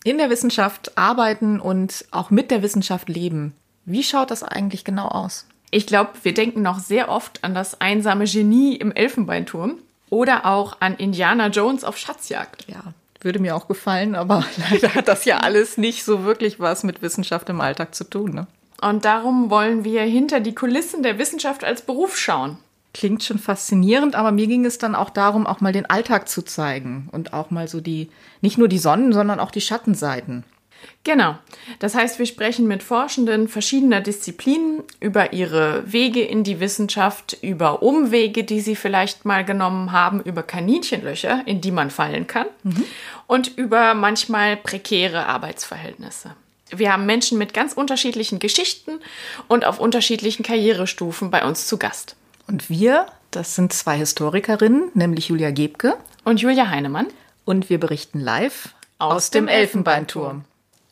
in der Wissenschaft arbeiten und auch mit der Wissenschaft leben. Wie schaut das eigentlich genau aus? Ich glaube, wir denken noch sehr oft an das einsame Genie im Elfenbeinturm oder auch an Indiana Jones auf Schatzjagd. Ja, würde mir auch gefallen, aber leider hat das ja alles nicht so wirklich was mit Wissenschaft im Alltag zu tun, ne? Und darum wollen wir hinter die Kulissen der Wissenschaft als Beruf schauen. Klingt schon faszinierend, aber mir ging es dann auch darum, auch mal den Alltag zu zeigen und auch mal so nicht nur die Sonnen-, sondern auch die Schattenseiten. Genau. Das heißt, wir sprechen mit Forschenden verschiedener Disziplinen über ihre Wege in die Wissenschaft, über Umwege, die sie vielleicht mal genommen haben, über Kaninchenlöcher, in die man fallen kann, und über manchmal prekäre Arbeitsverhältnisse. Wir haben Menschen mit ganz unterschiedlichen Geschichten und auf unterschiedlichen Karrierestufen bei uns zu Gast. Und wir, das sind 2 Historikerinnen, nämlich Julia Gebke und Julia Heinemann. Und wir berichten live aus dem Elfenbeinturm.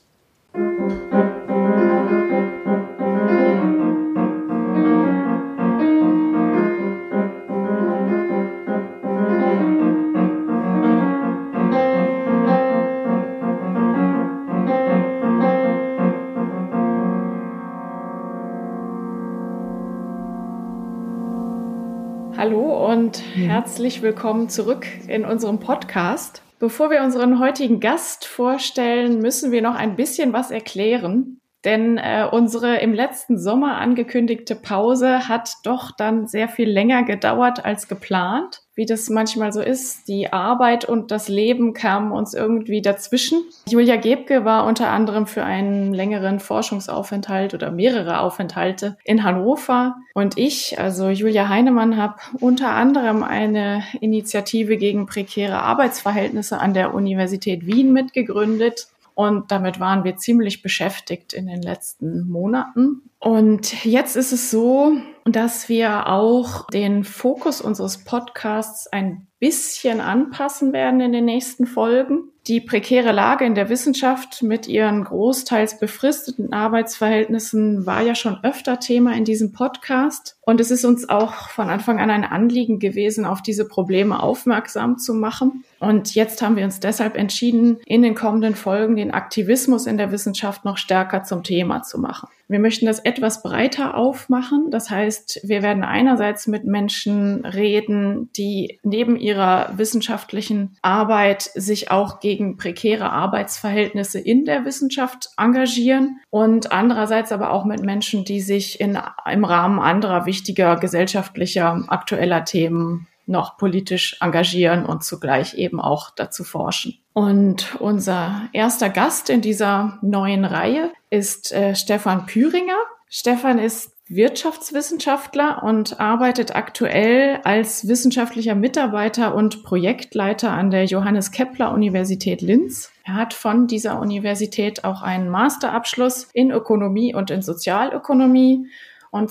Hallo und herzlich willkommen zurück in unserem Podcast. Bevor wir unseren heutigen Gast vorstellen, müssen wir noch ein bisschen was erklären. Denn unsere im letzten Sommer angekündigte Pause hat doch dann sehr viel länger gedauert als geplant. Wie das manchmal so ist, die Arbeit und das Leben kamen uns irgendwie dazwischen. Julia Gebke war unter anderem für einen längeren Forschungsaufenthalt oder mehrere Aufenthalte in Hannover. Und ich, also Julia Heinemann, habe unter anderem eine Initiative gegen prekäre Arbeitsverhältnisse an der Universität Wien mitgegründet. Und damit waren wir ziemlich beschäftigt in den letzten Monaten. Und jetzt ist es so, dass wir auch den Fokus unseres Podcasts ein bisschen anpassen werden in den nächsten Folgen. Die prekäre Lage in der Wissenschaft mit ihren großteils befristeten Arbeitsverhältnissen war ja schon öfter Thema in diesem Podcast. Und es ist uns auch von Anfang an ein Anliegen gewesen, auf diese Probleme aufmerksam zu machen. Und jetzt haben wir uns deshalb entschieden, in den kommenden Folgen den Aktivismus in der Wissenschaft noch stärker zum Thema zu machen. Wir möchten das etwas breiter aufmachen. Das heißt, wir werden einerseits mit Menschen reden, die neben ihrer wissenschaftlichen Arbeit sich auch gegen prekäre Arbeitsverhältnisse in der Wissenschaft engagieren und andererseits aber auch mit Menschen, die sich im Rahmen anderer wichtiger gesellschaftlicher, aktueller Themen noch politisch engagieren und zugleich eben auch dazu forschen. Und unser erster Gast in dieser neuen Reihe ist Stefan Pühringer. Stefan ist Wirtschaftswissenschaftler und arbeitet aktuell als wissenschaftlicher Mitarbeiter und Projektleiter an der Johannes Kepler Universität Linz. Er hat von dieser Universität auch einen Masterabschluss in Ökonomie und in Sozialökonomie und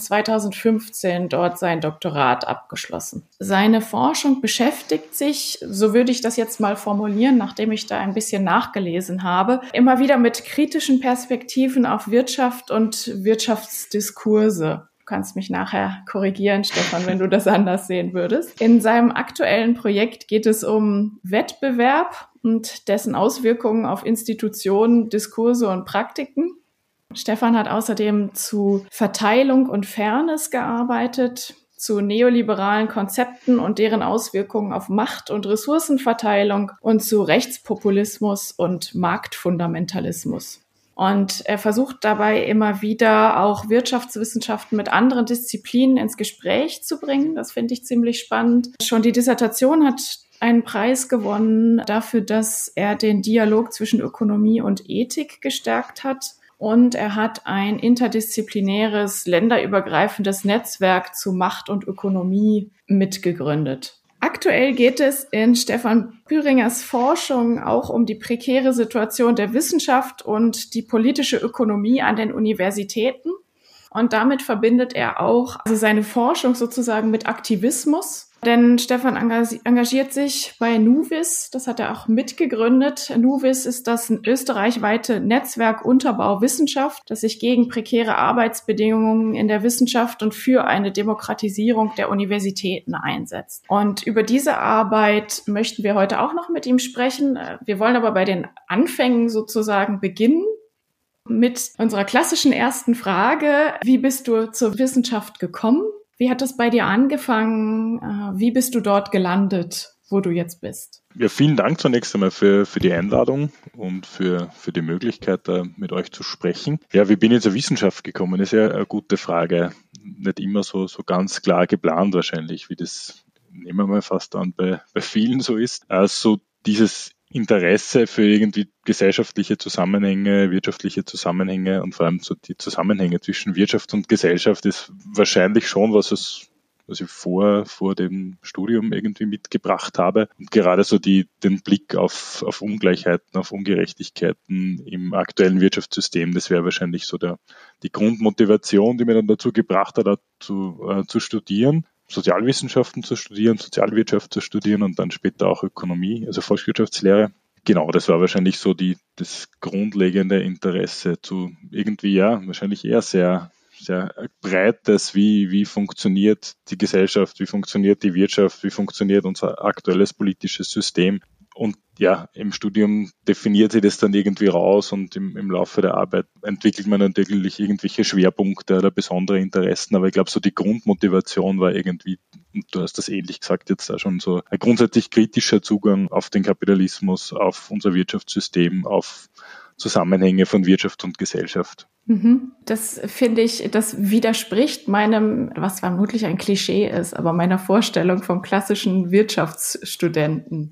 2015 dort sein Doktorat abgeschlossen. Seine Forschung beschäftigt sich, so würde ich das jetzt mal formulieren, nachdem ich da ein bisschen nachgelesen habe, immer wieder mit kritischen Perspektiven auf Wirtschaft und Wirtschaftsdiskurse. Du kannst mich nachher korrigieren, Stefan, wenn du das anders sehen würdest. In seinem aktuellen Projekt geht es um Wettbewerb und dessen Auswirkungen auf Institutionen, Diskurse und Praktiken. Stefan hat außerdem zu Verteilung und Fairness gearbeitet, zu neoliberalen Konzepten und deren Auswirkungen auf Macht- und Ressourcenverteilung und zu Rechtspopulismus und Marktfundamentalismus. Und er versucht dabei immer wieder auch Wirtschaftswissenschaften mit anderen Disziplinen ins Gespräch zu bringen. Das finde ich ziemlich spannend. Schon die Dissertation hat einen Preis gewonnen dafür, dass er den Dialog zwischen Ökonomie und Ethik gestärkt hat. Und er hat ein interdisziplinäres, länderübergreifendes Netzwerk zu Macht und Ökonomie mitgegründet. Aktuell geht es in Stefan Pühringers Forschung auch um die prekäre Situation der Wissenschaft und die politische Ökonomie an den Universitäten. Und damit verbindet er auch seine Forschung sozusagen mit Aktivismus. Denn Stefan engagiert sich bei NuWis, das hat er auch mitgegründet. NuWis ist das österreichweite Netzwerk Unterbau Wissenschaft, das sich gegen prekäre Arbeitsbedingungen in der Wissenschaft und für eine Demokratisierung der Universitäten einsetzt. Und über diese Arbeit möchten wir heute auch noch mit ihm sprechen. Wir wollen aber bei den Anfängen sozusagen beginnen mit unserer klassischen ersten Frage. Wie bist du zur Wissenschaft gekommen? Wie hat das bei dir angefangen? Wie bist du dort gelandet, wo du jetzt bist? Ja, vielen Dank zunächst einmal für die Einladung und für die Möglichkeit, da mit euch zu sprechen. Ja, wie bin ich zur Wissenschaft gekommen? Das ist ja eine gute Frage. Nicht immer so ganz klar geplant wahrscheinlich, wie das, nehmen wir mal fast an, bei vielen so ist. Also dieses Interesse für irgendwie gesellschaftliche Zusammenhänge, wirtschaftliche Zusammenhänge und vor allem so die Zusammenhänge zwischen Wirtschaft und Gesellschaft ist wahrscheinlich schon, was ich vor dem Studium irgendwie mitgebracht habe. Und gerade so den Blick auf Ungleichheiten, auf Ungerechtigkeiten im aktuellen Wirtschaftssystem, das wäre wahrscheinlich so die Grundmotivation, die mir dann dazu gebracht hat, zu studieren. Sozialwissenschaften zu studieren, Sozialwirtschaft zu studieren und dann später auch Ökonomie, also Volkswirtschaftslehre. Genau, das war wahrscheinlich so das grundlegende Interesse zu irgendwie, ja, wahrscheinlich eher sehr, sehr breites, wie funktioniert die Gesellschaft, wie funktioniert die Wirtschaft, wie funktioniert unser aktuelles politisches System. Und ja, im Studium definiert sich das dann irgendwie raus und im Laufe der Arbeit entwickelt man natürlich irgendwelche Schwerpunkte oder besondere Interessen. Aber ich glaube, so die Grundmotivation war irgendwie, und du hast das ähnlich gesagt, jetzt auch schon so ein grundsätzlich kritischer Zugang auf den Kapitalismus, auf unser Wirtschaftssystem, auf Zusammenhänge von Wirtschaft und Gesellschaft. Das finde ich, das widerspricht meinem, was vermutlich ein Klischee ist, aber meiner Vorstellung vom klassischen Wirtschaftsstudenten.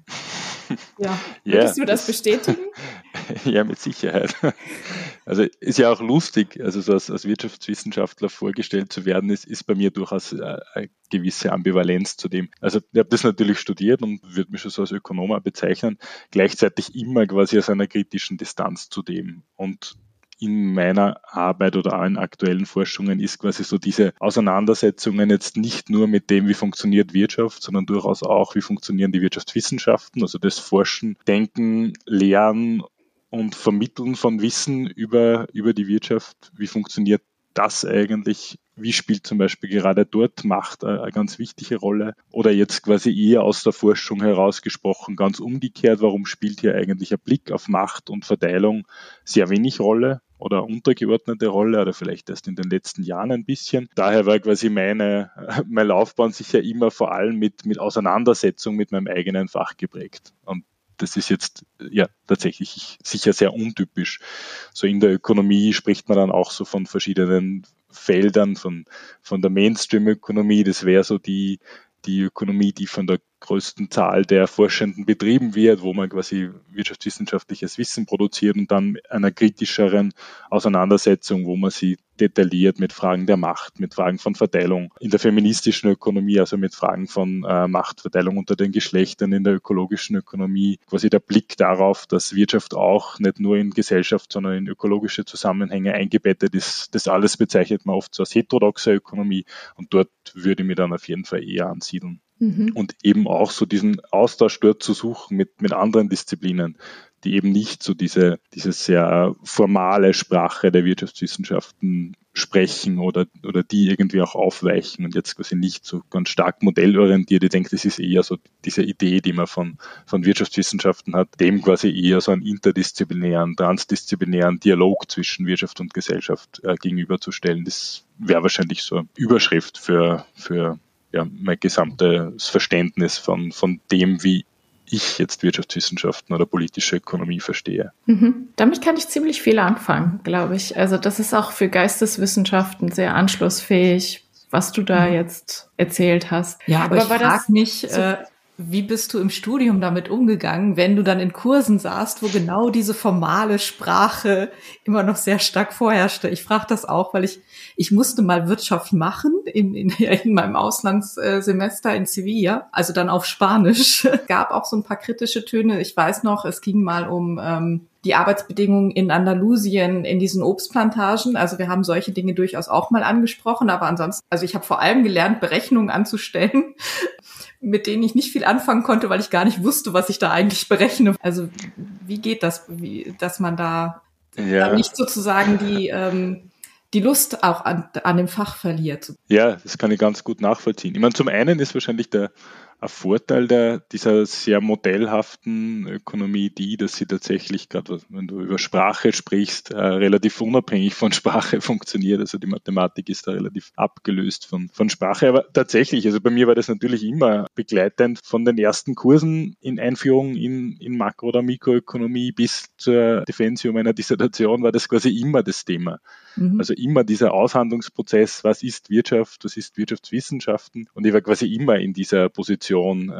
Ja, würdest du das bestätigen? Ja, mit Sicherheit. Also ist ja auch lustig, also so als Wirtschaftswissenschaftler vorgestellt zu werden, ist bei mir durchaus eine gewisse Ambivalenz zu dem. Also ich habe das natürlich studiert und würde mich schon so als Ökonom bezeichnen, gleichzeitig immer quasi aus einer kritischen Distanz zu dem. Und in meiner Arbeit oder allen aktuellen Forschungen ist quasi so diese Auseinandersetzungen jetzt nicht nur mit dem, wie funktioniert Wirtschaft, sondern durchaus auch, wie funktionieren die Wirtschaftswissenschaften, also das Forschen, Denken, Lehren und Vermitteln von Wissen über die Wirtschaft. Wie funktioniert das eigentlich? Wie spielt zum Beispiel gerade dort Macht eine ganz wichtige Rolle? Oder jetzt quasi eher aus der Forschung herausgesprochen, ganz umgekehrt, warum spielt hier eigentlich ein Blick auf Macht und Verteilung sehr wenig Rolle? Oder untergeordnete Rolle oder vielleicht erst in den letzten Jahren ein bisschen. Daher war quasi meine Laufbahn sicher immer vor allem mit Auseinandersetzung mit meinem eigenen Fach geprägt. Und das ist jetzt ja tatsächlich sicher sehr untypisch. So in der Ökonomie spricht man dann auch so von verschiedenen Feldern, von der Mainstream-Ökonomie. Das wäre so die Ökonomie, die von der größten Zahl der Forschenden betrieben wird, wo man quasi wirtschaftswissenschaftliches Wissen produziert und dann einer kritischeren Auseinandersetzung, wo man sie detailliert mit Fragen der Macht, mit Fragen von Verteilung in der feministischen Ökonomie, also mit Fragen von Machtverteilung unter den Geschlechtern in der ökologischen Ökonomie, quasi der Blick darauf, dass Wirtschaft auch nicht nur in Gesellschaft, sondern in ökologische Zusammenhänge eingebettet ist. Das alles bezeichnet man oft so als heterodoxe Ökonomie und dort würde ich mich dann auf jeden Fall eher ansiedeln. Und eben auch so diesen Austausch dort zu suchen mit anderen Disziplinen, die eben nicht so diese sehr formale Sprache der Wirtschaftswissenschaften sprechen oder die irgendwie auch aufweichen und jetzt quasi nicht so ganz stark modellorientiert. Ich denke, das ist eher so diese Idee, die man von Wirtschaftswissenschaften hat, dem quasi eher so einen interdisziplinären, transdisziplinären Dialog zwischen Wirtschaft und Gesellschaft gegenüberzustellen. Das wäre wahrscheinlich so eine Überschrift für mein gesamtes Verständnis von dem, wie ich jetzt Wirtschaftswissenschaften oder politische Ökonomie verstehe. Damit kann ich ziemlich viel anfangen, glaube ich. Also das ist auch für Geisteswissenschaften sehr anschlussfähig, was du da jetzt erzählt hast. Ja, aber ich frage mich, wie bist du im Studium damit umgegangen, wenn du dann in Kursen saßt, wo genau diese formale Sprache immer noch sehr stark vorherrschte? Ich frage das auch, weil ich musste mal Wirtschaft machen in meinem Auslandssemester in Sevilla, also dann auf Spanisch. Es gab auch so ein paar kritische Töne. Ich weiß noch, es ging mal um die Arbeitsbedingungen in Andalusien, in diesen Obstplantagen. Also wir haben solche Dinge durchaus auch mal angesprochen, aber ansonsten, also ich habe vor allem gelernt, Berechnungen anzustellen, mit denen ich nicht viel anfangen konnte, weil ich gar nicht wusste, was ich da eigentlich berechne. Also wie geht das, dass man da dann nicht sozusagen die Lust auch an dem Fach verliert? Ja, das kann ich ganz gut nachvollziehen. Ich meine, zum einen ist wahrscheinlich ein Vorteil dieser sehr modellhaften Ökonomie dass sie tatsächlich, gerade wenn du über Sprache sprichst, relativ unabhängig von Sprache funktioniert. Also die Mathematik ist da relativ abgelöst von Sprache. Aber tatsächlich, also bei mir war das natürlich immer begleitend von den ersten Kursen in Einführung in Makro- oder Mikroökonomie bis zur Defensio meiner Dissertation war das quasi immer das Thema. Also immer dieser Aushandlungsprozess, was ist Wirtschaft, was ist Wirtschaftswissenschaften, und ich war quasi immer in dieser Position,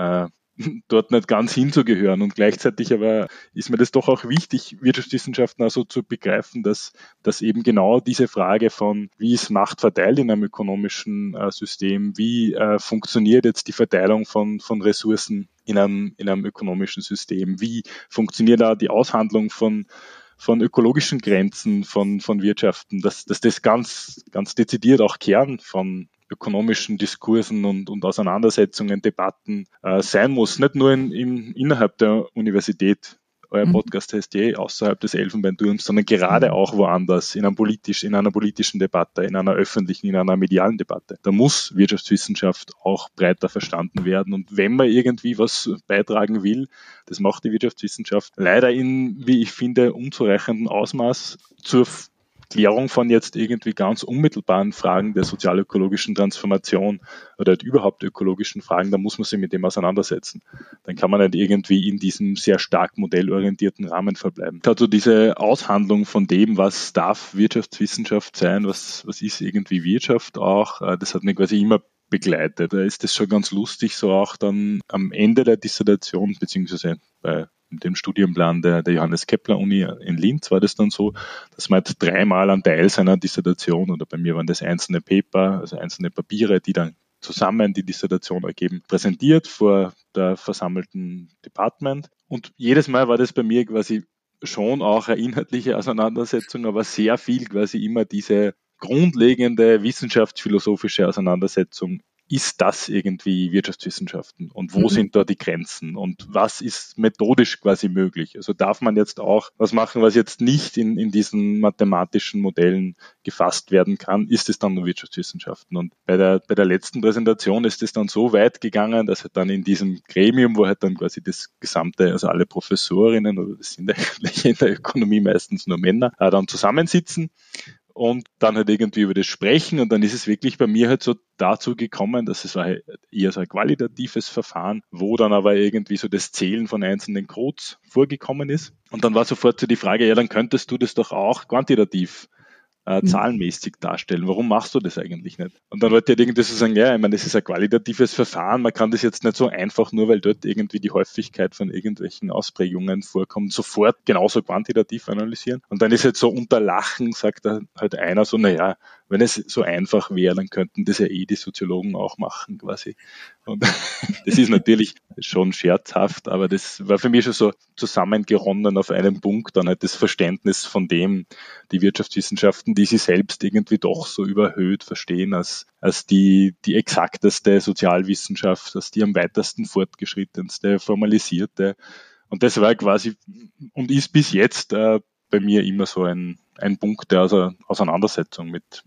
dort nicht ganz hinzugehören, und gleichzeitig aber ist mir das doch auch wichtig, Wirtschaftswissenschaften also zu begreifen, dass eben genau diese Frage von, wie ist Macht verteilt in einem ökonomischen System, wie funktioniert jetzt die Verteilung von Ressourcen in einem ökonomischen System, wie funktioniert da die Aushandlung von ökologischen Grenzen von Wirtschaften, dass das ganz, ganz dezidiert auch Kern von ökonomischen Diskursen und Auseinandersetzungen, Debatten sein muss. Nicht nur innerhalb der Universität. Euer Podcast heißt außerhalb des Elfenbeinturms, sondern gerade auch woanders, in einer politischen Debatte, in einer öffentlichen, in einer medialen Debatte. Da muss Wirtschaftswissenschaft auch breiter verstanden werden. Und wenn man irgendwie was beitragen will, das macht die Wirtschaftswissenschaft leider in, wie ich finde, unzureichendem Ausmaß zur Klärung von jetzt irgendwie ganz unmittelbaren Fragen der sozialökologischen Transformation oder halt überhaupt ökologischen Fragen, da muss man sich mit dem auseinandersetzen. Dann kann man nicht irgendwie in diesem sehr stark modellorientierten Rahmen verbleiben. Also diese Aushandlung von dem, was darf Wirtschaftswissenschaft sein, was ist irgendwie Wirtschaft auch, das hat mich quasi immer begleitet. Da ist das schon ganz lustig, so auch dann am Ende der Dissertation, beziehungsweise bei dem Studienplan der Johannes Kepler Uni in Linz war das dann so, dass man halt 3-mal einen Teil seiner Dissertation, oder bei mir waren das einzelne Paper, also einzelne Papiere, die dann zusammen die Dissertation ergeben, präsentiert vor der versammelten Department. Und jedes Mal war das bei mir quasi schon auch eine inhaltliche Auseinandersetzung, aber sehr viel quasi immer diese grundlegende wissenschaftsphilosophische Auseinandersetzung. Ist das irgendwie Wirtschaftswissenschaften und wo sind da die Grenzen und was ist methodisch quasi möglich? Also darf man jetzt auch was machen, was jetzt nicht in diesen mathematischen Modellen gefasst werden kann, ist es dann nur Wirtschaftswissenschaften? Und bei der letzten Präsentation ist es dann so weit gegangen, dass halt dann in diesem Gremium, wo halt dann quasi das gesamte, also alle Professorinnen, oder das sind eigentlich in der Ökonomie meistens nur Männer, dann zusammensitzen und dann halt irgendwie über das sprechen, und dann ist es wirklich bei mir halt so dazu gekommen, dass es war halt eher so ein qualitatives Verfahren, wo dann aber irgendwie so das Zählen von einzelnen Codes vorgekommen ist, und dann war sofort so die Frage, ja, dann könntest du das doch auch quantitativ zahlenmäßig darstellen. Warum machst du das eigentlich nicht? Und dann wollte ich irgendwie so sagen, ja, ich meine, das ist ein qualitatives Verfahren, man kann das jetzt nicht so einfach, nur weil dort irgendwie die Häufigkeit von irgendwelchen Ausprägungen vorkommt, sofort genauso quantitativ analysieren. Und dann ist jetzt so unter Lachen, sagt da halt einer so, naja, wenn es so einfach wäre, dann könnten das ja die Soziologen auch machen quasi. Und das ist natürlich schon scherzhaft, aber das war für mich schon so zusammengeronnen auf einem Punkt, dann halt das Verständnis von dem, die Wirtschaftswissenschaften, die sie selbst irgendwie doch so überhöht verstehen als die exakteste Sozialwissenschaft, als die am weitesten fortgeschrittenste, formalisierte. Und das war quasi und ist bis jetzt bei mir immer so ein Punkt der Auseinandersetzung mit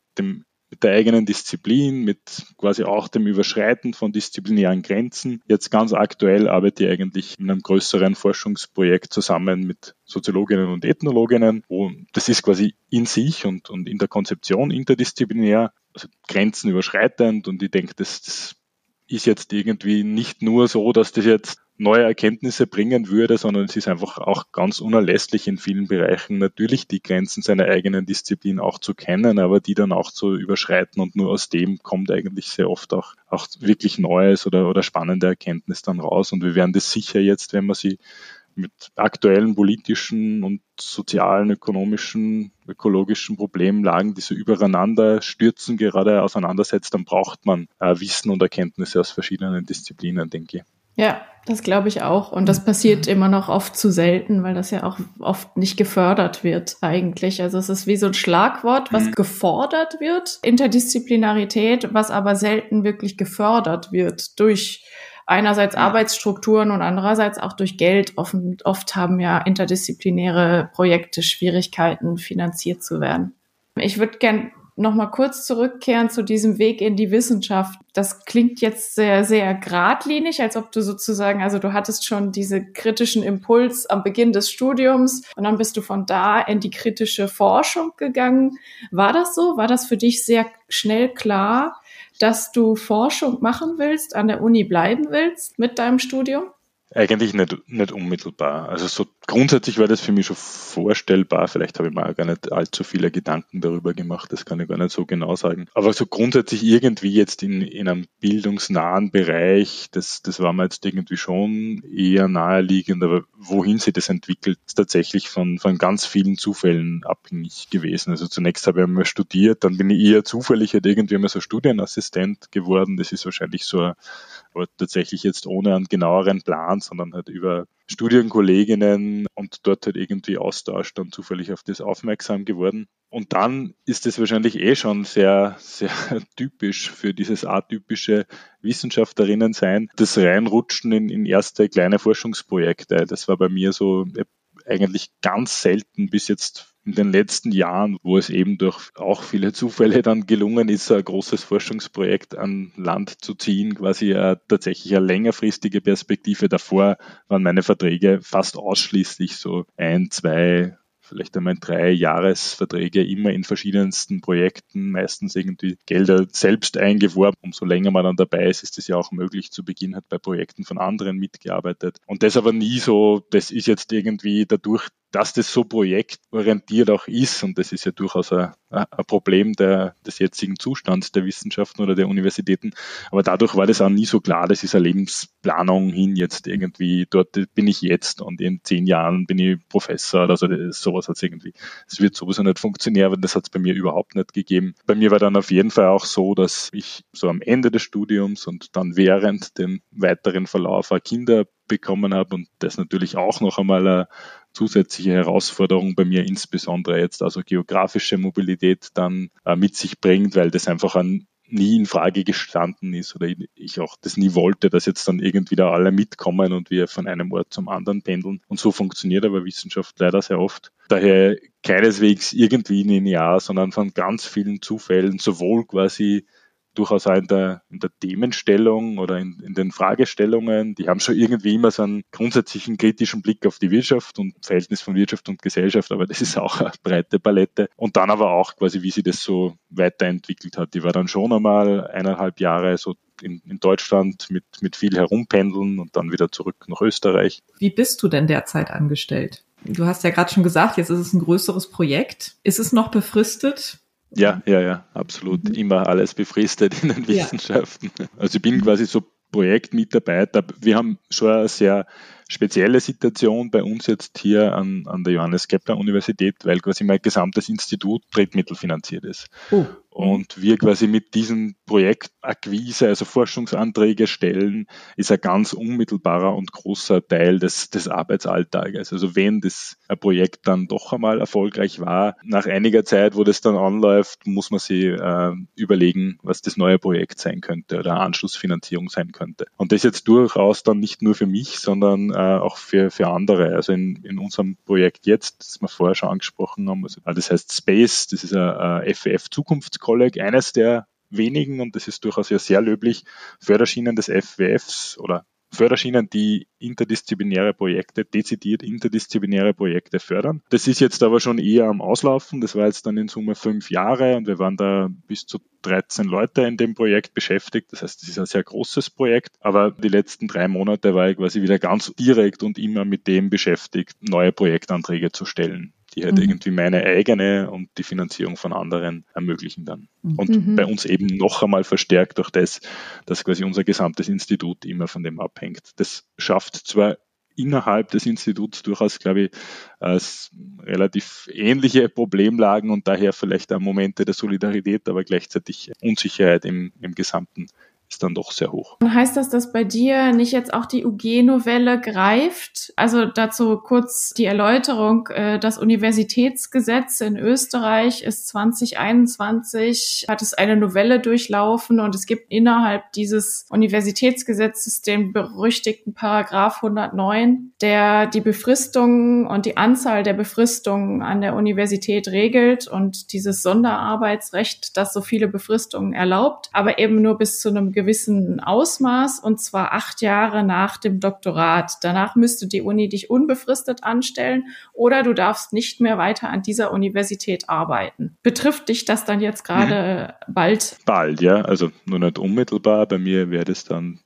der eigenen Disziplin, mit quasi auch dem Überschreiten von disziplinären Grenzen. Jetzt ganz aktuell arbeite ich eigentlich in einem größeren Forschungsprojekt zusammen mit Soziologinnen und Ethnologinnen. Und das ist quasi in sich und in der Konzeption interdisziplinär, also grenzenüberschreitend. Und ich denke, das ist jetzt irgendwie nicht nur so, dass das jetzt neue Erkenntnisse bringen würde, sondern es ist einfach auch ganz unerlässlich in vielen Bereichen natürlich die Grenzen seiner eigenen Disziplin auch zu kennen, aber die dann auch zu überschreiten, und nur aus dem kommt eigentlich sehr oft auch wirklich Neues oder spannende Erkenntnis dann raus, und wir werden das sicher jetzt, wenn man sie mit aktuellen politischen und sozialen, ökonomischen, ökologischen Problemlagen, die so übereinander stürzen, gerade auseinandersetzt, dann braucht man Wissen und Erkenntnisse aus verschiedenen Disziplinen, denke ich. Ja, das glaube ich auch. Und das passiert immer noch oft zu selten, weil das ja auch oft nicht gefördert wird eigentlich. Also es ist wie so ein Schlagwort, was gefordert wird, Interdisziplinarität, was aber selten wirklich gefördert wird durch einerseits Arbeitsstrukturen und andererseits auch durch Geld. Oft haben ja interdisziplinäre Projekte Schwierigkeiten, finanziert zu werden. Ich würde gern noch mal kurz zurückkehren zu diesem Weg in die Wissenschaft. Das klingt jetzt sehr, sehr geradlinig, als ob du sozusagen, also du hattest schon diesen kritischen Impuls am Beginn des Studiums und dann bist du von da in die kritische Forschung gegangen. War das so? War das für dich sehr schnell klar, dass du Forschung machen willst, an der Uni bleiben willst mit deinem Studium? Eigentlich nicht unmittelbar. Also so grundsätzlich war das für mich schon vorstellbar. Vielleicht habe ich mir auch gar nicht allzu viele Gedanken darüber gemacht. Das kann ich gar nicht so genau sagen. Aber so grundsätzlich irgendwie jetzt in einem bildungsnahen Bereich, das war mir jetzt irgendwie schon eher naheliegend. Aber wohin sich das entwickelt, ist tatsächlich von ganz vielen Zufällen abhängig gewesen. Also zunächst habe ich einmal studiert, dann bin ich eher zufällig halt irgendwie einmal so Studienassistent geworden. Das ist wahrscheinlich so aber tatsächlich jetzt ohne einen genaueren Plan, sondern halt über Studienkolleginnen und dort halt irgendwie Austausch dann zufällig auf das aufmerksam geworden. Und dann ist es wahrscheinlich schon sehr, sehr typisch für dieses atypische Wissenschaftlerinnen-Sein, das Reinrutschen in erste kleine Forschungsprojekte. Das war bei mir so eigentlich ganz selten bis jetzt in den letzten Jahren, wo es eben durch auch viele Zufälle dann gelungen ist, so ein großes Forschungsprojekt an Land zu ziehen, quasi tatsächlich eine längerfristige Perspektive. Davor waren meine Verträge fast ausschließlich so 1, 2, vielleicht einmal 3 Jahresverträge, immer in verschiedensten Projekten, meistens irgendwie Gelder selbst eingeworben. Umso länger man dann dabei ist, ist es ja auch möglich. Zu Beginn hat bei Projekten von anderen mitgearbeitet. Und das aber nie so, das ist jetzt irgendwie dadurch, dass das so projektorientiert auch ist, und das ist ja durchaus ein Problem des jetzigen Zustands der Wissenschaften oder der Universitäten, aber dadurch war das auch nie so klar, das ist eine Lebensplanung hin, jetzt irgendwie, dort bin ich jetzt und in 10 Jahren bin ich Professor oder so, sowas hat es irgendwie, das wird sowieso nicht funktionieren, aber das hat es bei mir überhaupt nicht gegeben. Bei mir war dann auf jeden Fall auch so, dass ich so am Ende des Studiums und dann während dem weiteren Verlauf auch Kinder bekommen habe und das natürlich auch noch einmal eine zusätzliche Herausforderung bei mir, insbesondere jetzt also geografische Mobilität dann mit sich bringt, weil das einfach nie in Frage gestanden ist oder ich auch das nie wollte, dass jetzt dann irgendwie da alle mitkommen und wir von einem Ort zum anderen pendeln. Und so funktioniert aber Wissenschaft leider sehr oft. Daher keineswegs irgendwie linear, sondern von ganz vielen Zufällen, sowohl quasi durchaus auch in der Themenstellung oder in den Fragestellungen. Die haben schon irgendwie immer so einen grundsätzlichen kritischen Blick auf die Wirtschaft und Verhältnis von Wirtschaft und Gesellschaft, aber das ist auch eine breite Palette. Und dann aber auch quasi, wie sich das so weiterentwickelt hat. Die war dann schon einmal 1,5 Jahre so in Deutschland mit viel herumpendeln und dann wieder zurück nach Österreich. Wie bist du denn derzeit angestellt? Du hast ja gerade schon gesagt, jetzt ist es ein größeres Projekt. Ist es noch befristet? Ja, absolut. Immer alles befristet in den Wissenschaften. Also ich bin quasi so Projektmitarbeiter. Wir haben schon eine sehr spezielle Situation bei uns jetzt hier an der Johannes Kepler Universität, weil quasi mein gesamtes Institut drittmittelfinanziert ist. Oh. Und wir quasi mit diesem Projekt Akquise, also Forschungsanträge stellen, ist ein ganz unmittelbarer und großer Teil des Arbeitsalltages. Also wenn das Projekt dann doch einmal erfolgreich war, nach einiger Zeit, wo das dann anläuft, muss man sich überlegen, was das neue Projekt sein könnte oder Anschlussfinanzierung sein könnte. Und das jetzt durchaus dann nicht nur für mich, sondern auch für andere. Also in unserem Projekt jetzt, das wir vorher schon angesprochen haben, also das heißt Space, das ist ein FWF-Zukunftskolleg, eines der wenigen, und das ist durchaus ja sehr löblich, Förderschienen des FWFs oder Förderschienen, die interdisziplinäre Projekte, dezidiert interdisziplinäre Projekte fördern. Das ist jetzt aber schon eher am Auslaufen. Das war jetzt dann in Summe 5 Jahre und wir waren da bis zu 13 Leute in dem Projekt beschäftigt. Das heißt, das ist ein sehr großes Projekt. Aber die letzten 3 Monate war ich quasi wieder ganz direkt und immer mit dem beschäftigt, neue Projektanträge zu stellen, die halt irgendwie meine eigene und die Finanzierung von anderen ermöglichen dann. Und bei uns eben noch einmal verstärkt durch das, dass quasi unser gesamtes Institut immer von dem abhängt. Das schafft zwar innerhalb des Instituts durchaus, glaube ich, relativ ähnliche Problemlagen und daher vielleicht auch Momente der Solidarität, aber gleichzeitig Unsicherheit im gesamten ist dann doch sehr hoch. Und heißt das, dass bei dir nicht jetzt auch die UG-Novelle greift? Also dazu kurz die Erläuterung. Das Universitätsgesetz in Österreich ist 2021, hat es eine Novelle durchlaufen und es gibt innerhalb dieses Universitätsgesetzes den berüchtigten Paragraph 109, der die Befristungen und die Anzahl der Befristungen an der Universität regelt und dieses Sonderarbeitsrecht, das so viele Befristungen erlaubt, aber eben nur bis zu einem gewissen Ausmaß, und zwar 8 Jahre nach dem Doktorat. Danach müsste die Uni dich unbefristet anstellen oder du darfst nicht mehr weiter an dieser Universität arbeiten. Betrifft dich das dann jetzt gerade bald? Bald, ja. Also nur nicht unmittelbar. Bei mir wäre das dann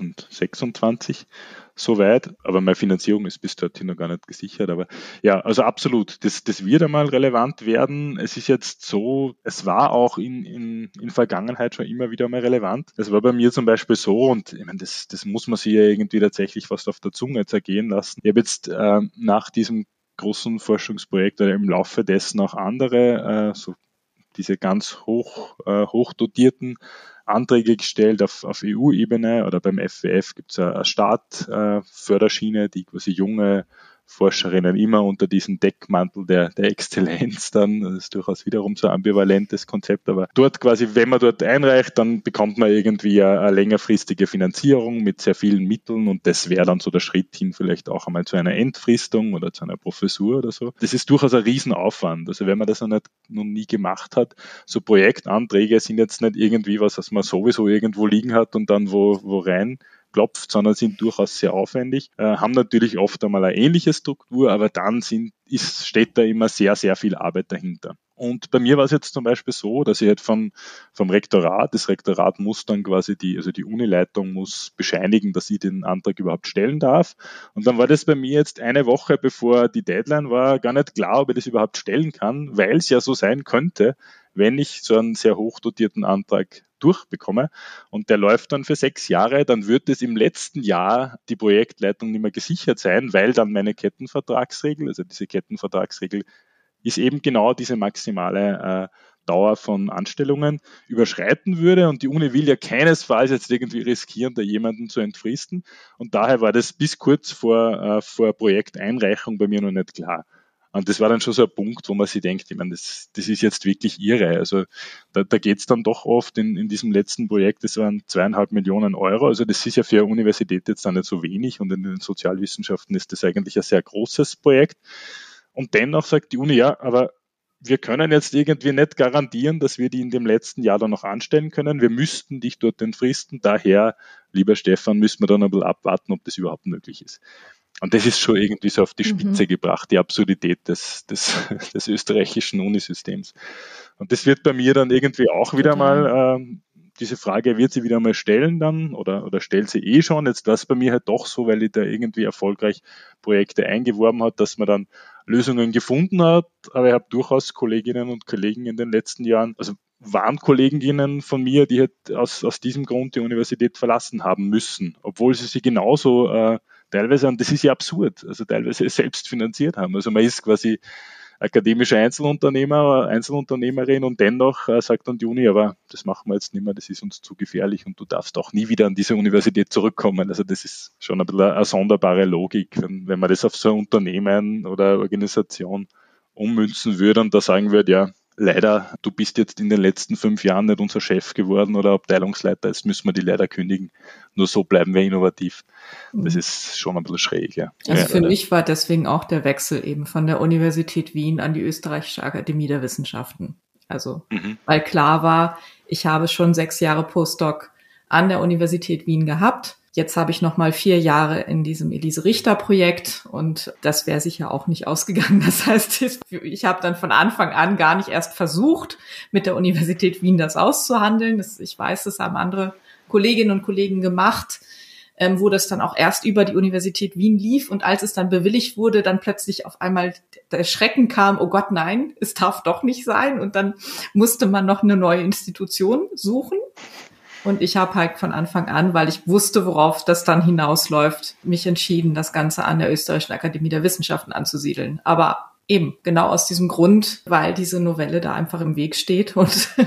2026 soweit, aber meine Finanzierung ist bis dorthin noch gar nicht gesichert. Aber ja, also absolut, das wird einmal relevant werden. Es ist jetzt so, es war auch in Vergangenheit schon immer wieder mal relevant. Es war bei mir zum Beispiel so, und ich meine, das muss man sich ja irgendwie tatsächlich fast auf der Zunge zergehen lassen. Ich habe jetzt nach diesem großen Forschungsprojekt oder im Laufe dessen auch andere, so diese ganz hochdotierten Anträge gestellt auf EU-Ebene, oder beim FWF gibt es eine Startförderschiene, die quasi junge Forscherinnen immer unter diesem Deckmantel der Exzellenz dann, das ist durchaus wiederum so ein ambivalentes Konzept, aber dort quasi, wenn man dort einreicht, dann bekommt man irgendwie eine längerfristige Finanzierung mit sehr vielen Mitteln, und das wäre dann so der Schritt hin vielleicht auch einmal zu einer Entfristung oder zu einer Professur oder so. Das ist durchaus ein Riesenaufwand. Also wenn man das noch nie gemacht hat, so Projektanträge sind jetzt nicht irgendwie was man sowieso irgendwo liegen hat und dann wo rein klopft, sondern sind durchaus sehr aufwendig, haben natürlich oft einmal eine ähnliche Struktur, aber dann steht da immer sehr, sehr viel Arbeit dahinter. Und bei mir war es jetzt zum Beispiel so, dass ich halt vom Rektorat, das Rektorat muss dann quasi die Unileitung muss bescheinigen, dass ich den Antrag überhaupt stellen darf. Und dann war das bei mir jetzt eine Woche, bevor die Deadline war, gar nicht klar, ob ich das überhaupt stellen kann, weil es ja so sein könnte, wenn ich so einen sehr hochdotierten Antrag durchbekomme und der läuft dann für 6 Jahre, dann wird es im letzten Jahr die Projektleitung nicht mehr gesichert sein, weil dann meine Kettenvertragsregel, also diese Kettenvertragsregel ist eben genau diese maximale Dauer von Anstellungen überschreiten würde, und die Uni will ja keinesfalls jetzt irgendwie riskieren, da jemanden zu entfristen, und daher war das bis kurz vor Projekteinreichung bei mir noch nicht klar. Und das war dann schon so ein Punkt, wo man sich denkt, ich meine, das ist jetzt wirklich irre. Also da geht es dann doch oft in diesem letzten Projekt, das waren 2,5 Millionen Euro. Also das ist ja für eine Universität jetzt dann nicht so wenig, und in den Sozialwissenschaften ist das eigentlich ein sehr großes Projekt. Und dennoch sagt die Uni, ja, aber wir können jetzt irgendwie nicht garantieren, dass wir die in dem letzten Jahr dann noch anstellen können. Wir müssten dich dort entfristen. Daher, lieber Stefan, müssen wir dann ein bisschen abwarten, ob das überhaupt möglich ist. Und das ist schon irgendwie so auf die Spitze gebracht, die Absurdität des österreichischen Unisystems. Und das wird bei mir dann irgendwie auch wieder mal, diese Frage wird sie wieder mal stellen dann, oder stellt sie schon. Jetzt war es bei mir halt doch so, weil ich da irgendwie erfolgreich Projekte eingeworben hat, dass man dann Lösungen gefunden hat. Aber ich habe durchaus Kolleginnen und Kollegen in den letzten Jahren, also waren Kolleginnen von mir, die halt aus diesem Grund die Universität verlassen haben müssen, obwohl sie genauso teilweise, und das ist ja absurd, also teilweise selbst finanziert haben. Also man ist quasi akademischer Einzelunternehmer, Einzelunternehmerin, und dennoch sagt dann die Uni, aber das machen wir jetzt nicht mehr, das ist uns zu gefährlich und du darfst auch nie wieder an diese Universität zurückkommen. Also das ist schon ein bisschen eine sonderbare Logik, wenn man das auf so ein Unternehmen oder Organisation ummünzen würde und da sagen würde, ja, leider, du bist jetzt in den letzten 5 Jahren nicht unser Chef geworden oder Abteilungsleiter, jetzt müssen wir die leider kündigen. Nur so bleiben wir innovativ. Das ist schon ein bisschen schräg, ja. Also für mich war deswegen auch der Wechsel eben von der Universität Wien an die Österreichische Akademie der Wissenschaften. Also, weil klar war, ich habe schon 6 Jahre Postdoc an der Universität Wien gehabt. Jetzt habe ich noch mal 4 Jahre in diesem Elise-Richter-Projekt, und das wäre sicher auch nicht ausgegangen. Das heißt, ich habe dann von Anfang an gar nicht erst versucht, mit der Universität Wien das auszuhandeln. Ich weiß, das haben andere Kolleginnen und Kollegen gemacht, wo das dann auch erst über die Universität Wien lief. Und als es dann bewilligt wurde, dann plötzlich auf einmal der Schrecken kam, oh Gott, nein, es darf doch nicht sein. Und dann musste man noch eine neue Institution suchen. Und ich habe halt von Anfang an, weil ich wusste, worauf das dann hinausläuft, mich entschieden, das Ganze an der Österreichischen Akademie der Wissenschaften anzusiedeln. Aber eben genau aus diesem Grund, weil diese Novelle da einfach im Weg steht und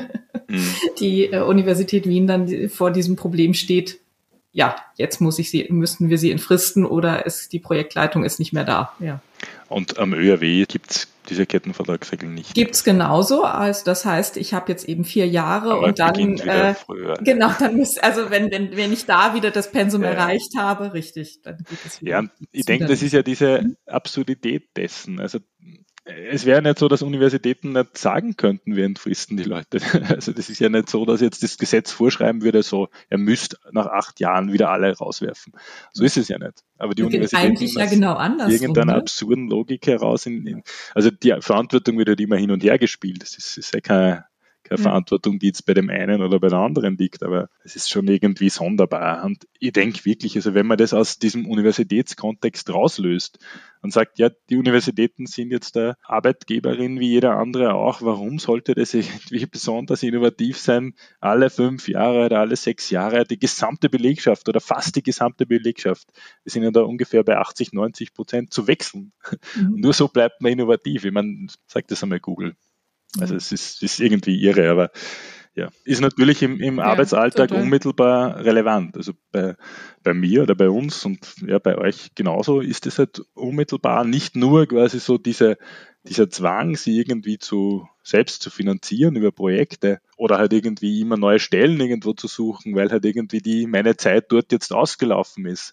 die Universität Wien dann vor diesem Problem steht, ja, jetzt müssten wir sie entfristen oder die Projektleitung ist nicht mehr da. Ja. Und am ÖRW gibt es diese Kettenvertragsregeln nicht. Gibt's genauso, also das heißt, ich habe jetzt eben 4 Jahre aber und dann genau, dann wenn ich da wieder das Pensum erreicht habe, richtig, dann geht es wieder. Ja, und ich denke, das ist ja diese Absurdität dessen. Also es wäre nicht so, dass Universitäten nicht sagen könnten, wir entfristen die Leute. Also das ist ja nicht so, dass jetzt das Gesetz vorschreiben würde, so, ihr müsst nach 8 Jahren wieder alle rauswerfen. So ist es ja nicht. Aber die Universitäten eigentlich ja genau andersrum, irgendeiner absurden Logik heraus also die Verantwortung wird halt immer hin und her gespielt. Das ist ja keine Verantwortung, die jetzt bei dem einen oder bei der anderen liegt, aber es ist schon irgendwie sonderbar. Und ich denke wirklich, also wenn man das aus diesem Universitätskontext rauslöst und sagt, ja, die Universitäten sind jetzt der Arbeitgeberin wie jeder andere auch, warum sollte das irgendwie besonders innovativ sein, alle 5 Jahre oder alle 6 Jahre die gesamte Belegschaft oder fast die gesamte Belegschaft, wir sind ja da ungefähr bei 80-90% zu wechseln. Und nur so bleibt man innovativ. Ich meine, sagt das einmal Google. Also es ist irgendwie irre, aber ja, ist natürlich im Arbeitsalltag total unmittelbar relevant. Also bei mir oder bei uns und ja bei euch genauso ist es halt unmittelbar nicht nur quasi so dieser Zwang, sie irgendwie selbst zu finanzieren über Projekte oder halt irgendwie immer neue Stellen irgendwo zu suchen, weil halt irgendwie meine Zeit dort jetzt ausgelaufen ist.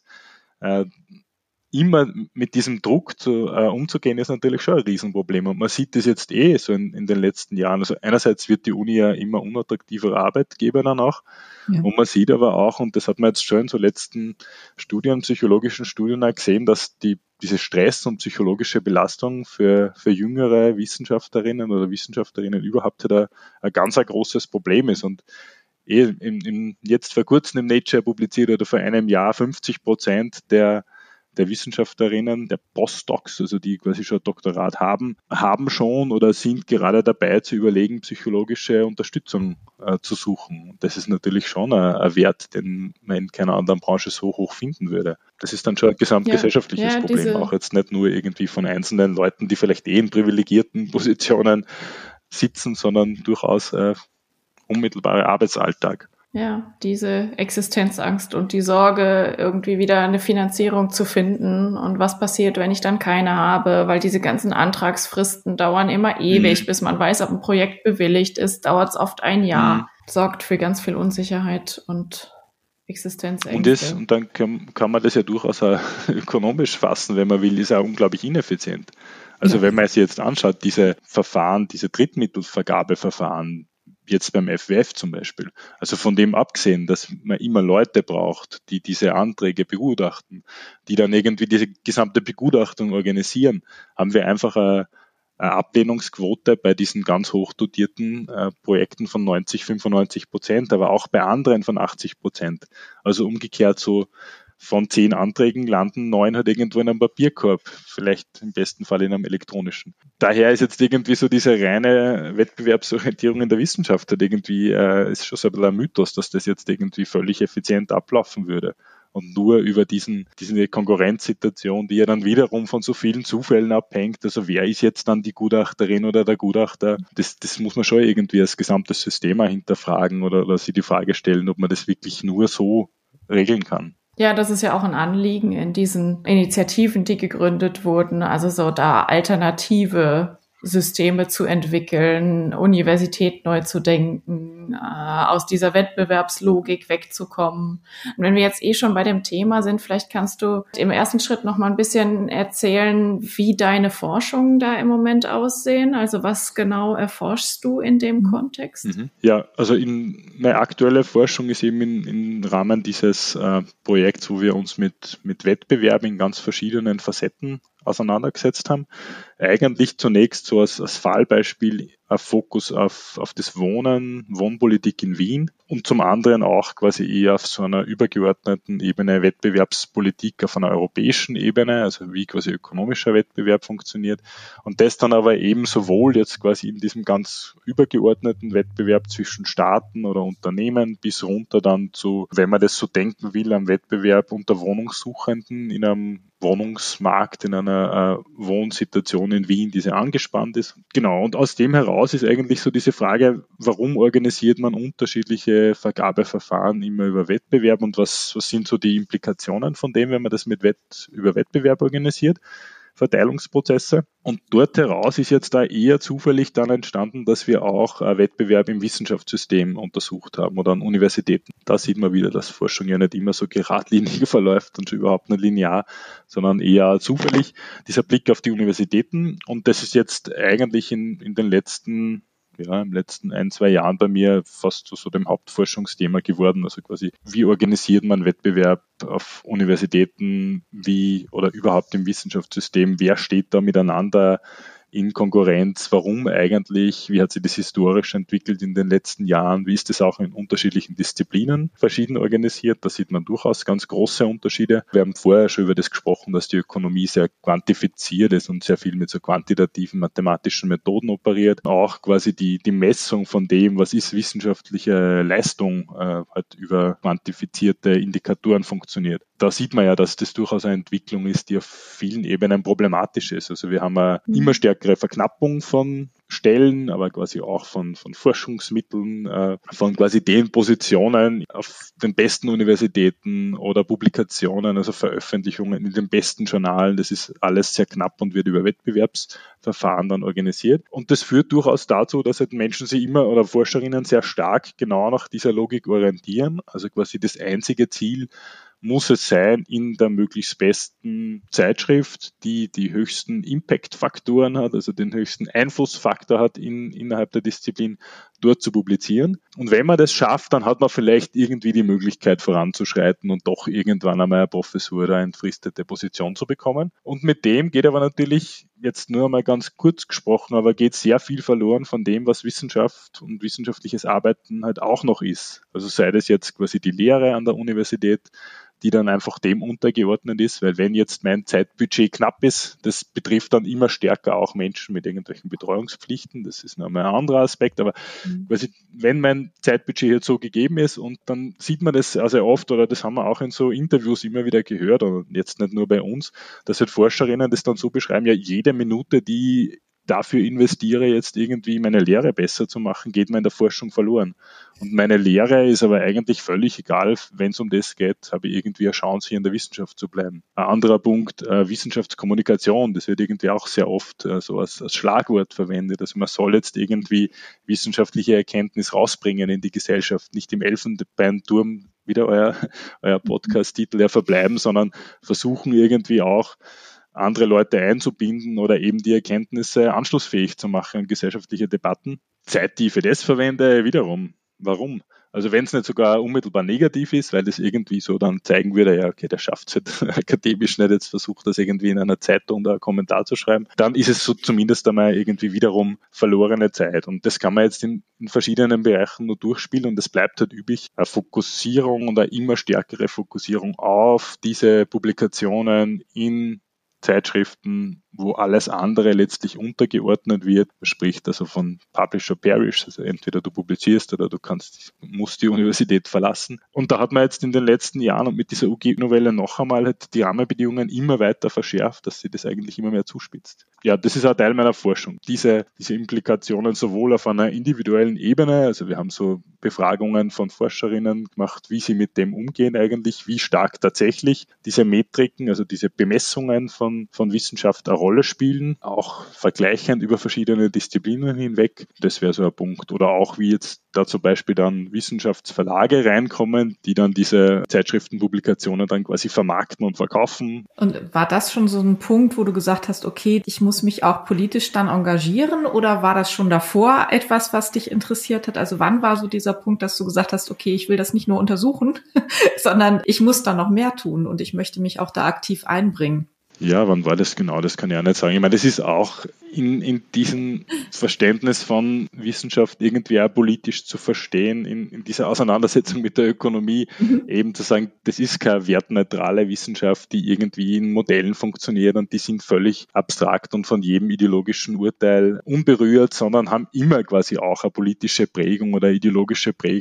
Immer mit diesem Druck umzugehen, ist natürlich schon ein Riesenproblem. Und man sieht das jetzt so in den letzten Jahren. Also einerseits wird die Uni ja immer unattraktiver Arbeitgeber dann auch. Ja. Und man sieht aber auch, und das hat man jetzt schon in so letzten psychologischen Studien auch gesehen, dass diese Stress und psychologische Belastung für jüngere Wissenschaftlerinnen oder Wissenschaftlerinnen überhaupt ein ganz großes Problem ist. Und jetzt vor kurzem im Nature publiziert oder vor einem Jahr 50% der Wissenschaftlerinnen, der Postdocs, also die quasi schon ein Doktorat haben schon oder sind gerade dabei zu überlegen, psychologische Unterstützung zu suchen. Und das ist natürlich schon ein Wert, den man in keiner anderen Branche so hoch finden würde. Das ist dann schon ein gesamtgesellschaftliches Problem, auch jetzt nicht nur irgendwie von einzelnen Leuten, die vielleicht in privilegierten Positionen sitzen, sondern durchaus unmittelbarer Arbeitsalltag. Ja, diese Existenzangst und die Sorge, irgendwie wieder eine Finanzierung zu finden und was passiert, wenn ich dann keine habe, weil diese ganzen Antragsfristen dauern immer ewig, bis man weiß, ob ein Projekt bewilligt ist, dauert es oft ein Jahr, sorgt für ganz viel Unsicherheit und Existenzängste. Und dann kann man das ja durchaus auch ökonomisch fassen, wenn man will, ist auch unglaublich ineffizient. Also wenn man sich jetzt anschaut, diese Verfahren, diese Drittmittelvergabeverfahren, jetzt beim FWF zum Beispiel. Also von dem abgesehen, dass man immer Leute braucht, die diese Anträge begutachten, die dann irgendwie diese gesamte Begutachtung organisieren, haben wir einfach eine Ablehnungsquote bei diesen ganz hoch dotierten Projekten von 90-95%, aber auch bei anderen von 80%. Also umgekehrt so von 10 Anträgen landen 9 halt irgendwo in einem Papierkorb, vielleicht im besten Fall in einem elektronischen. Daher ist jetzt irgendwie so diese reine Wettbewerbsorientierung in der Wissenschaft halt irgendwie, ist schon so ein bisschen ein Mythos, dass das jetzt irgendwie völlig effizient ablaufen würde. Und nur über diese Konkurrenzsituation, die ja dann wiederum von so vielen Zufällen abhängt, also wer ist jetzt dann die Gutachterin oder der Gutachter, das muss man schon irgendwie als gesamtes System auch hinterfragen oder sich die Frage stellen, ob man das wirklich nur so regeln kann. Ja, das ist ja auch ein Anliegen in diesen Initiativen, die gegründet wurden, also so da alternative Systeme zu entwickeln, Universität neu zu denken, aus dieser Wettbewerbslogik wegzukommen. Und wenn wir jetzt schon bei dem Thema sind, vielleicht kannst du im ersten Schritt noch mal ein bisschen erzählen, wie deine Forschungen da im Moment aussehen. Also was genau erforschst du in dem Kontext? Ja, also meine aktuelle Forschung ist eben im Rahmen dieses Projekts, wo wir uns mit Wettbewerben in ganz verschiedenen Facetten auseinandergesetzt haben. Eigentlich zunächst so als Fallbeispiel ein Fokus auf das Wohnpolitik in Wien und zum anderen auch quasi eher auf so einer übergeordneten Ebene Wettbewerbspolitik auf einer europäischen Ebene, also wie quasi ökonomischer Wettbewerb funktioniert und das dann aber eben sowohl jetzt quasi in diesem ganz übergeordneten Wettbewerb zwischen Staaten oder Unternehmen bis runter dann zu, wenn man das so denken will, am Wettbewerb unter Wohnungssuchenden in einem Wohnungsmarkt, in einer Wohnsituation in Wien, die sehr angespannt ist. Genau, und aus dem heraus ist eigentlich so diese Frage, warum organisiert man unterschiedliche Vergabeverfahren immer über Wettbewerb und was sind so die Implikationen von dem, wenn man das über Wettbewerb organisiert? Verteilungsprozesse. Und dort heraus ist jetzt da eher zufällig dann entstanden, dass wir auch Wettbewerb im Wissenschaftssystem untersucht haben oder an Universitäten. Da sieht man wieder, dass Forschung ja nicht immer so geradlinig verläuft und schon überhaupt nicht linear, sondern eher zufällig. Dieser Blick auf die Universitäten, und das ist jetzt eigentlich in den letzten 1-2 Jahren bei mir fast zu so dem Hauptforschungsthema geworden. Also quasi, wie organisiert man Wettbewerb auf Universitäten, oder überhaupt im Wissenschaftssystem, wer steht da miteinander in Konkurrenz, warum eigentlich, wie hat sich das historisch entwickelt in den letzten Jahren, wie ist das auch in unterschiedlichen Disziplinen verschieden organisiert, da sieht man durchaus ganz große Unterschiede. Wir haben vorher schon über das gesprochen, dass die Ökonomie sehr quantifiziert ist und sehr viel mit so quantitativen mathematischen Methoden operiert. Auch quasi die Messung von dem, was ist wissenschaftliche Leistung, halt über quantifizierte Indikatoren funktioniert. Da sieht man ja, dass das durchaus eine Entwicklung ist, die auf vielen Ebenen problematisch ist. Also wir haben eine immer stärkere Verknappung von Stellen, aber quasi auch von Forschungsmitteln, von quasi den Positionen auf den besten Universitäten oder Publikationen, also Veröffentlichungen in den besten Journalen. Das ist alles sehr knapp und wird über Wettbewerbsverfahren dann organisiert. Und das führt durchaus dazu, dass halt Menschen sich immer oder Forscherinnen sehr stark genau nach dieser Logik orientieren. Also quasi das einzige Ziel muss es sein, in der möglichst besten Zeitschrift, die die höchsten Impact-Faktoren hat, also den höchsten Einflussfaktor hat innerhalb der Disziplin, dort zu publizieren. Und wenn man das schafft, dann hat man vielleicht irgendwie die Möglichkeit voranzuschreiten und doch irgendwann einmal eine Professur oder eine entfristete Position zu bekommen. Und mit dem geht aber natürlich, jetzt nur einmal ganz kurz gesprochen, aber geht sehr viel verloren von dem, was Wissenschaft und wissenschaftliches Arbeiten halt auch noch ist. Also sei das jetzt quasi die Lehre an der Universität, die dann einfach dem untergeordnet ist, weil wenn jetzt mein Zeitbudget knapp ist, das betrifft dann immer stärker auch Menschen mit irgendwelchen Betreuungspflichten, das ist nochmal ein anderer Aspekt, aber wenn mein Zeitbudget jetzt so gegeben ist und dann sieht man das sehr oft, oder das haben wir auch in so Interviews immer wieder gehört, und jetzt nicht nur bei uns, dass halt Forscherinnen das dann so beschreiben, ja, jede Minute, die dafür investiere, jetzt irgendwie meine Lehre besser zu machen, geht mir in der Forschung verloren. Und meine Lehre ist aber eigentlich völlig egal, wenn es um das geht, habe ich irgendwie eine Chance, hier in der Wissenschaft zu bleiben. Ein anderer Punkt, Wissenschaftskommunikation, das wird irgendwie auch sehr oft so als Schlagwort verwendet. Also man soll jetzt irgendwie wissenschaftliche Erkenntnis rausbringen in die Gesellschaft, nicht im Elfenbeinturm, wieder euer Podcast-Titel, ja, verbleiben, sondern versuchen irgendwie auch andere Leute einzubinden oder eben die Erkenntnisse anschlussfähig zu machen in gesellschaftliche Debatten. Zeit, die ich für das verwende, wiederum. Warum? Also wenn es nicht sogar unmittelbar negativ ist, weil das irgendwie so dann zeigen würde, ja, okay, der schafft es halt akademisch nicht, jetzt versucht das irgendwie in einer Zeitung da einen Kommentar zu schreiben, dann ist es so zumindest einmal irgendwie wiederum verlorene Zeit. Und das kann man jetzt in verschiedenen Bereichen nur durchspielen, und es bleibt halt üblich, eine Fokussierung und eine immer stärkere Fokussierung auf diese Publikationen in Zeitschriften, wo alles andere letztlich untergeordnet wird. Man spricht also von Publisher Perish, also entweder du publizierst oder du musst die Universität verlassen. Und da hat man jetzt in den letzten Jahren und mit dieser UG-Novelle noch einmal halt die Rahmenbedingungen immer weiter verschärft, dass sie das eigentlich immer mehr zuspitzt. Ja, das ist auch Teil meiner Forschung. Diese Implikationen sowohl auf einer individuellen Ebene, also wir haben so Befragungen von Forscherinnen gemacht, wie sie mit dem umgehen eigentlich, wie stark tatsächlich diese Metriken, also diese Bemessungen von Wissenschaft eine Rolle spielen, auch vergleichend über verschiedene Disziplinen hinweg. Das wäre so ein Punkt. Oder auch wie jetzt da zum Beispiel dann Wissenschaftsverlage reinkommen, die dann diese Zeitschriftenpublikationen dann quasi vermarkten und verkaufen. Und war das schon so ein Punkt, wo du gesagt hast, okay, ich muss mich auch politisch dann engagieren, oder war das schon davor etwas, was dich interessiert hat? Also wann war so dieser Punkt, dass du gesagt hast, okay, ich will das nicht nur untersuchen, sondern ich muss da noch mehr tun und ich möchte mich auch da aktiv einbringen? Ja, wann war das genau? Das kann ich auch nicht sagen. Ich meine, das ist auch in diesem Verständnis von Wissenschaft irgendwie auch politisch zu verstehen, in dieser Auseinandersetzung mit der Ökonomie, eben zu sagen, das ist keine wertneutrale Wissenschaft, die irgendwie in Modellen funktioniert und die sind völlig abstrakt und von jedem ideologischen Urteil unberührt, sondern haben immer quasi auch eine politische Prägung oder ideologische Prägung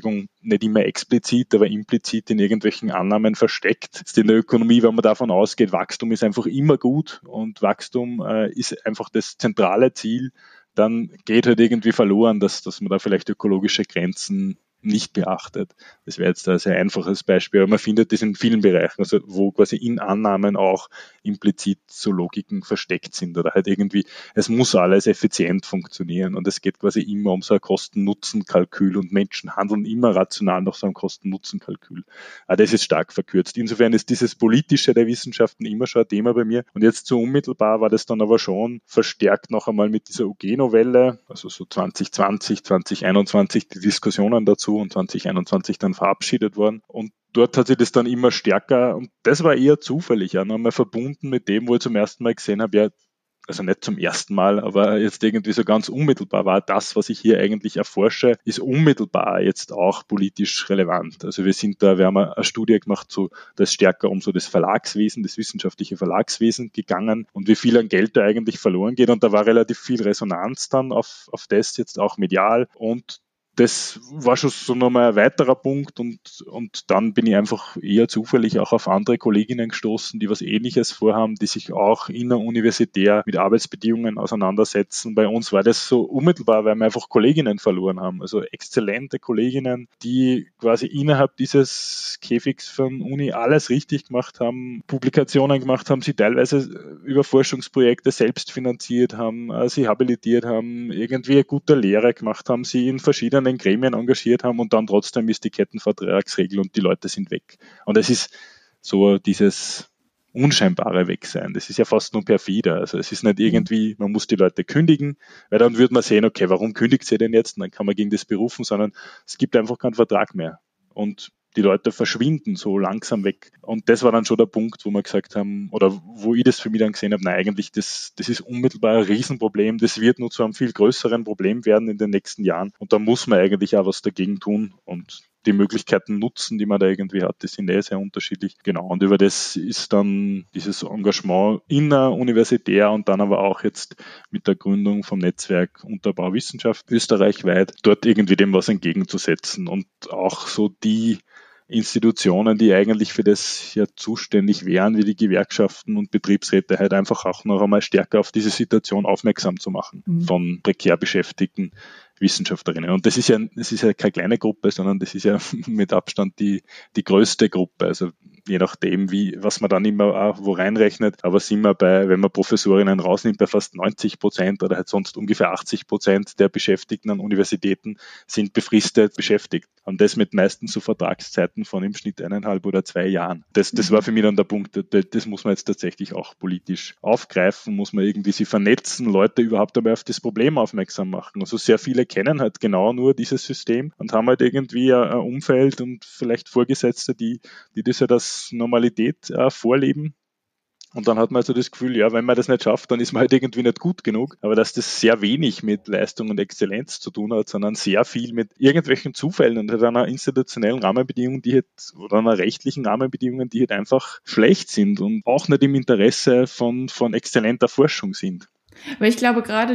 nicht immer explizit, aber implizit in irgendwelchen Annahmen versteckt. Jetzt in der Ökonomie, wenn man davon ausgeht, Wachstum ist einfach immer gut und Wachstum ist einfach das zentrale Ziel, dann geht halt irgendwie verloren, dass man da vielleicht ökologische Grenzen nicht beachtet. Das wäre jetzt ein sehr einfaches Beispiel, aber man findet das in vielen Bereichen, also wo quasi in Annahmen auch implizit so Logiken versteckt sind oder halt irgendwie, es muss alles effizient funktionieren und es geht quasi immer um so ein Kosten-Nutzen-Kalkül und Menschen handeln immer rational nach so einem Kosten-Nutzen-Kalkül. Aber das ist stark verkürzt. Insofern ist dieses Politische der Wissenschaften immer schon ein Thema bei mir und jetzt so unmittelbar war das dann aber schon verstärkt noch einmal mit dieser UG-Novelle, also so 2020, 2021 die Diskussionen dazu und 2021 dann verabschiedet worden. Und dort hat sich das dann immer stärker, und das war eher zufällig, ja, nochmal verbunden mit dem, wo ich zum ersten Mal gesehen habe, ja, also nicht zum ersten Mal, aber jetzt irgendwie so ganz unmittelbar war, das, was ich hier eigentlich erforsche, ist unmittelbar jetzt auch politisch relevant. Also wir haben eine Studie gemacht, so, da ist stärker um so das Verlagswesen, das wissenschaftliche Verlagswesen gegangen und wie viel an Geld da eigentlich verloren geht. Und da war relativ viel Resonanz dann auf das jetzt auch medial, und das war schon so nochmal ein weiterer Punkt und dann bin ich einfach eher zufällig auch auf andere Kolleginnen gestoßen, die was Ähnliches vorhaben, die sich auch inneruniversitär mit Arbeitsbedingungen auseinandersetzen. Bei uns war das so unmittelbar, weil wir einfach Kolleginnen verloren haben, also exzellente Kolleginnen, die quasi innerhalb dieses Käfigs von Uni alles richtig gemacht haben, Publikationen gemacht haben, sie teilweise über Forschungsprojekte selbst finanziert haben, sie habilitiert haben, irgendwie eine gute Lehre gemacht haben, sie in verschiedenen Gremien engagiert haben und dann trotzdem ist die Kettenvertragsregel und die Leute sind weg. Und es ist so dieses unscheinbare Wegsein. Das ist ja fast nur perfider. Also es ist nicht irgendwie, man muss die Leute kündigen, weil dann würde man sehen, okay, warum kündigt sie denn jetzt? Und dann kann man gegen das berufen, sondern es gibt einfach keinen Vertrag mehr. Und die Leute verschwinden so langsam weg. Und das war dann schon der Punkt, wo wir gesagt haben, oder wo ich das für mich dann gesehen habe, nein, eigentlich, das ist unmittelbar ein Riesenproblem. Das wird nur zu einem viel größeren Problem werden in den nächsten Jahren. Und da muss man eigentlich auch was dagegen tun und die Möglichkeiten nutzen, die man da irgendwie hat, die sind sehr unterschiedlich. Genau, und über das ist dann dieses Engagement inneruniversitär und dann aber auch jetzt mit der Gründung vom Netzwerk Unterbau Wissenschaft österreichweit, dort irgendwie dem was entgegenzusetzen und auch so die Institutionen, die eigentlich für das ja zuständig wären, wie die Gewerkschaften und Betriebsräte, halt einfach auch noch einmal stärker auf diese Situation aufmerksam zu machen von prekär beschäftigten Wissenschaftlerinnen. Und das ist ja keine kleine Gruppe, sondern das ist ja mit Abstand die größte Gruppe. Also je nachdem, was man dann immer auch wo reinrechnet, aber sind wir wenn man Professorinnen rausnimmt, bei fast 90% oder halt sonst ungefähr 80% der Beschäftigten an Universitäten sind befristet beschäftigt. Und das mit meistens so Vertragszeiten von im Schnitt 1,5 oder 2 Jahren. Das war für mich dann der Punkt, das muss man jetzt tatsächlich auch politisch aufgreifen, muss man irgendwie sie vernetzen, Leute überhaupt einmal auf das Problem aufmerksam machen. Also sehr viele kennen halt genau nur dieses System und haben halt irgendwie ein Umfeld und vielleicht Vorgesetzte, die das ja als Normalität vorleben. Und dann hat man also das Gefühl, ja, wenn man das nicht schafft, dann ist man halt irgendwie nicht gut genug. Aber dass das sehr wenig mit Leistung und Exzellenz zu tun hat, sondern sehr viel mit irgendwelchen Zufällen und halt einer institutionellen Rahmenbedingung, oder einer rechtlichen Rahmenbedingungen, die halt einfach schlecht sind und auch nicht im Interesse von exzellenter Forschung sind. Aber ich glaube, gerade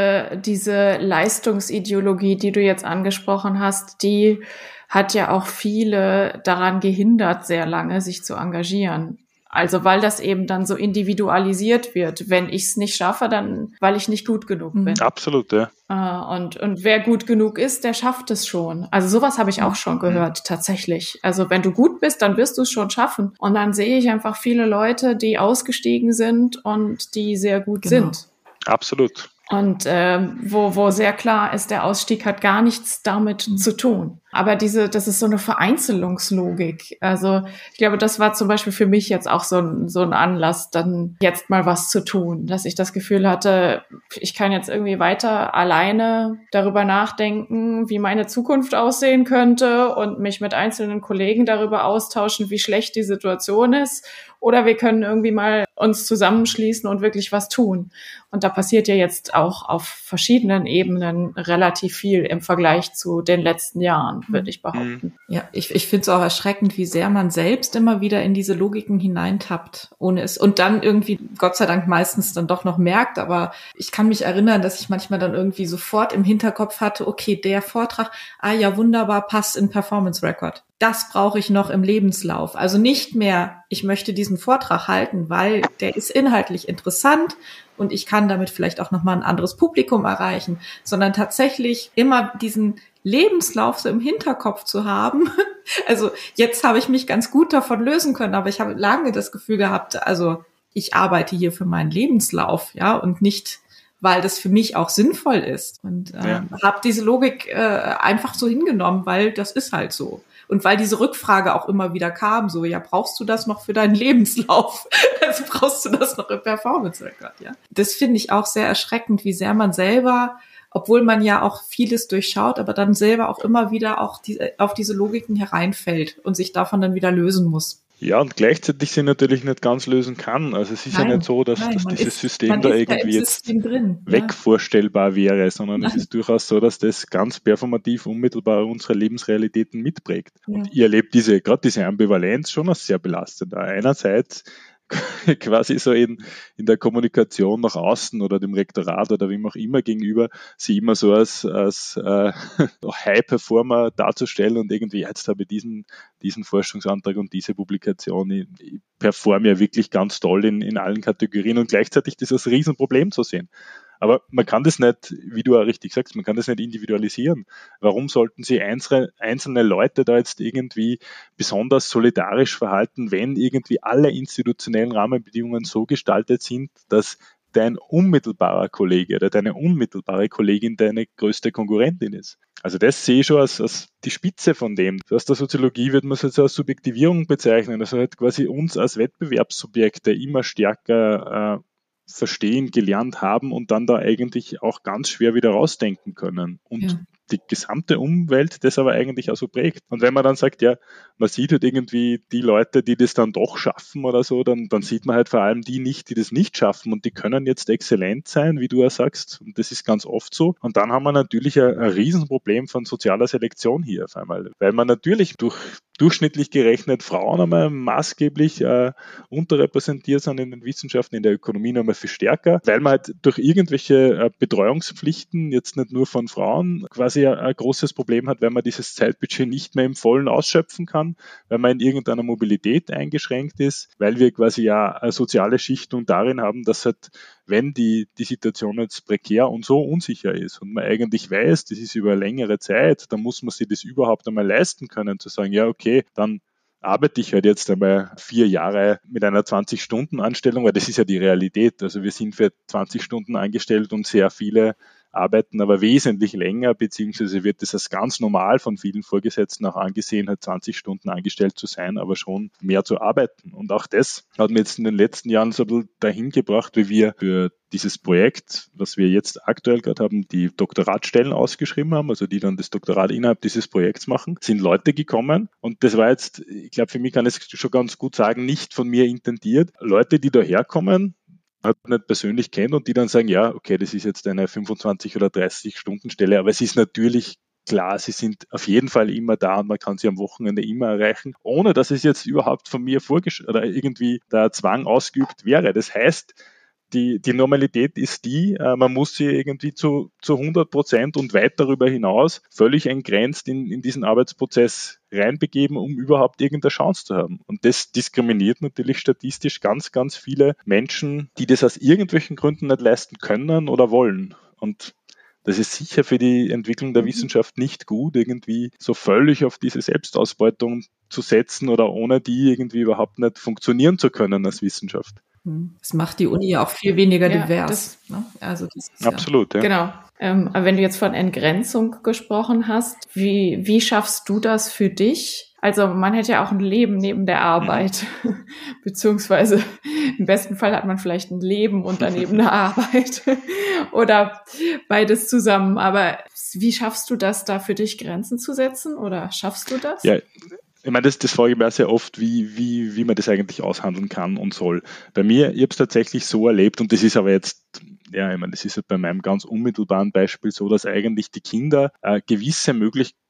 diese Leistungsideologie, die du jetzt angesprochen hast, die hat ja auch viele daran gehindert, sehr lange sich zu engagieren. Also weil das eben dann so individualisiert wird. Wenn ich es nicht schaffe, dann weil ich nicht gut genug bin. Absolut, ja. Und wer gut genug ist, der schafft es schon. Also sowas habe ich auch schon gehört, tatsächlich. Also wenn du gut bist, dann wirst du es schon schaffen. Und dann sehe ich einfach viele Leute, die ausgestiegen sind und die sehr gut sind. Absolut. Und wo sehr klar ist, der Ausstieg hat gar nichts damit zu tun. Aber das ist so eine Vereinzelungslogik. Also ich glaube, das war zum Beispiel für mich jetzt auch so ein Anlass, dann jetzt mal was zu tun, dass ich das Gefühl hatte, ich kann jetzt irgendwie weiter alleine darüber nachdenken, wie meine Zukunft aussehen könnte und mich mit einzelnen Kollegen darüber austauschen, wie schlecht die Situation ist. Oder wir können irgendwie mal uns zusammenschließen und wirklich was tun. Und da passiert ja jetzt auch auf verschiedenen Ebenen relativ viel im Vergleich zu den letzten Jahren. würde ich behaupten. Ja, ich finde es auch erschreckend, wie sehr man selbst immer wieder in diese Logiken hineintappt, ohne es, und dann irgendwie, Gott sei Dank, meistens dann doch noch merkt, aber ich kann mich erinnern, dass ich manchmal dann irgendwie sofort im Hinterkopf hatte, okay, der Vortrag, ja, wunderbar, passt in Performance Record. Das brauche ich noch im Lebenslauf. Also nicht mehr, ich möchte diesen Vortrag halten, weil der ist inhaltlich interessant und ich kann damit vielleicht auch nochmal ein anderes Publikum erreichen, sondern tatsächlich immer diesen Lebenslauf so im Hinterkopf zu haben. Also jetzt habe ich mich ganz gut davon lösen können, aber ich habe lange das Gefühl gehabt, also ich arbeite hier für meinen Lebenslauf, ja, und nicht, weil das für mich auch sinnvoll ist. Und habe diese Logik einfach so hingenommen, weil das ist halt so. Und weil diese Rückfrage auch immer wieder kam, so, ja, brauchst du das noch für deinen Lebenslauf? Also brauchst du das noch im Performance Record, ja? Das finde ich auch sehr erschreckend, wie sehr man selber, obwohl man ja auch vieles durchschaut, aber dann selber auch immer wieder auch auf diese Logiken hereinfällt und sich davon dann wieder lösen muss. Ja, und gleichzeitig sie natürlich nicht ganz lösen kann. Also es ist ja nicht so, dass dieses System da irgendwie jetzt wegvorstellbar wäre, sondern es ist durchaus so, dass das ganz performativ unmittelbar unsere Lebensrealitäten mitprägt. Ja. Und ihr erlebt gerade diese Ambivalenz schon als sehr belastend. Einerseits quasi so in der Kommunikation nach außen oder dem Rektorat oder wem auch immer gegenüber, sie immer so als High-Performer darzustellen und irgendwie, jetzt habe ich diesen Forschungsantrag und diese Publikation, ich performe ja wirklich ganz toll in allen Kategorien und gleichzeitig das als Riesenproblem zu sehen. Aber man kann das nicht, wie du auch richtig sagst, man kann das nicht individualisieren. Warum sollten sich einzelne Leute da jetzt irgendwie besonders solidarisch verhalten, wenn irgendwie alle institutionellen Rahmenbedingungen so gestaltet sind, dass dein unmittelbarer Kollege oder deine unmittelbare Kollegin deine größte Konkurrentin ist? Also das sehe ich schon als die Spitze von dem. Aus der Soziologie wird man es jetzt als Subjektivierung bezeichnen, also halt quasi uns als Wettbewerbssubjekte immer stärker verstehen, gelernt haben und dann da eigentlich auch ganz schwer wieder rausdenken können. Und die gesamte Umwelt das aber eigentlich auch so prägt. Und wenn man dann sagt, ja, man sieht halt irgendwie die Leute, die das dann doch schaffen oder so, dann sieht man halt vor allem die nicht, die das nicht schaffen und die können jetzt exzellent sein, wie du ja sagst, und das ist ganz oft so. Und dann haben wir natürlich ein Riesenproblem von sozialer Selektion hier auf einmal, weil man natürlich durchschnittlich gerechnet Frauen einmal maßgeblich unterrepräsentiert sind in den Wissenschaften, in der Ökonomie nochmal viel stärker, weil man halt durch irgendwelche Betreuungspflichten jetzt nicht nur von Frauen quasi ein großes Problem hat, weil man dieses Zeitbudget nicht mehr im Vollen ausschöpfen kann, weil man in irgendeiner Mobilität eingeschränkt ist, weil wir quasi ja eine soziale Schichtung darin haben, dass halt, wenn die Situation jetzt prekär und so unsicher ist und man eigentlich weiß, das ist über längere Zeit, dann muss man sich das überhaupt einmal leisten können, zu sagen, ja, okay, dann arbeite ich halt jetzt einmal 4 Jahre mit einer 20-Stunden-Anstellung, weil das ist ja die Realität. Also wir sind für 20 Stunden angestellt und sehr viele arbeiten aber wesentlich länger, beziehungsweise wird es als ganz normal von vielen Vorgesetzten auch angesehen, halt 20 Stunden angestellt zu sein, aber schon mehr zu arbeiten. Und auch das hat mir jetzt in den letzten Jahren so ein bisschen dahin gebracht, wie wir für dieses Projekt, was wir jetzt aktuell gerade haben, die Doktoratstellen ausgeschrieben haben, also die dann das Doktorat innerhalb dieses Projekts machen, sind Leute gekommen und das war jetzt, ich glaube, für mich kann ich es schon ganz gut sagen, nicht von mir intendiert. Leute, die daherkommen, hat nicht persönlich kennt und die dann sagen, ja, okay, das ist jetzt eine 25 oder 30 Stunden Stelle, aber es ist natürlich klar, sie sind auf jeden Fall immer da und man kann sie am Wochenende immer erreichen, ohne dass es jetzt überhaupt von mir oder irgendwie der Zwang ausgeübt wäre. Das heißt, die Normalität ist man muss sie irgendwie zu 100% und weit darüber hinaus völlig entgrenzt in diesen Arbeitsprozess reinbegeben, um überhaupt irgendeine Chance zu haben. Und das diskriminiert natürlich statistisch ganz, ganz viele Menschen, die das aus irgendwelchen Gründen nicht leisten können oder wollen. Und das ist sicher für die Entwicklung der Wissenschaft nicht gut, irgendwie so völlig auf diese Selbstausbeutung zu setzen oder ohne die irgendwie überhaupt nicht funktionieren zu können als Wissenschaft. Das macht die Uni ja auch viel weniger divers. Ne? Also das ist absolut, ja. Genau. Aber wenn du jetzt von Entgrenzung gesprochen hast, wie schaffst du das für dich? Also man hätte ja auch ein Leben neben der Arbeit, beziehungsweise im besten Fall hat man vielleicht ein Leben und daneben eine Arbeit oder beides zusammen. Aber wie schaffst du das, da für dich Grenzen zu setzen oder schaffst du das? Ja. Ich meine, das frage ich mir sehr oft, wie man das eigentlich aushandeln kann und soll. Bei mir, ich habe es tatsächlich so erlebt und das ist aber jetzt, ja, ich meine, das ist halt bei meinem ganz unmittelbaren Beispiel so, dass eigentlich die Kinder gewisse Möglichkeiten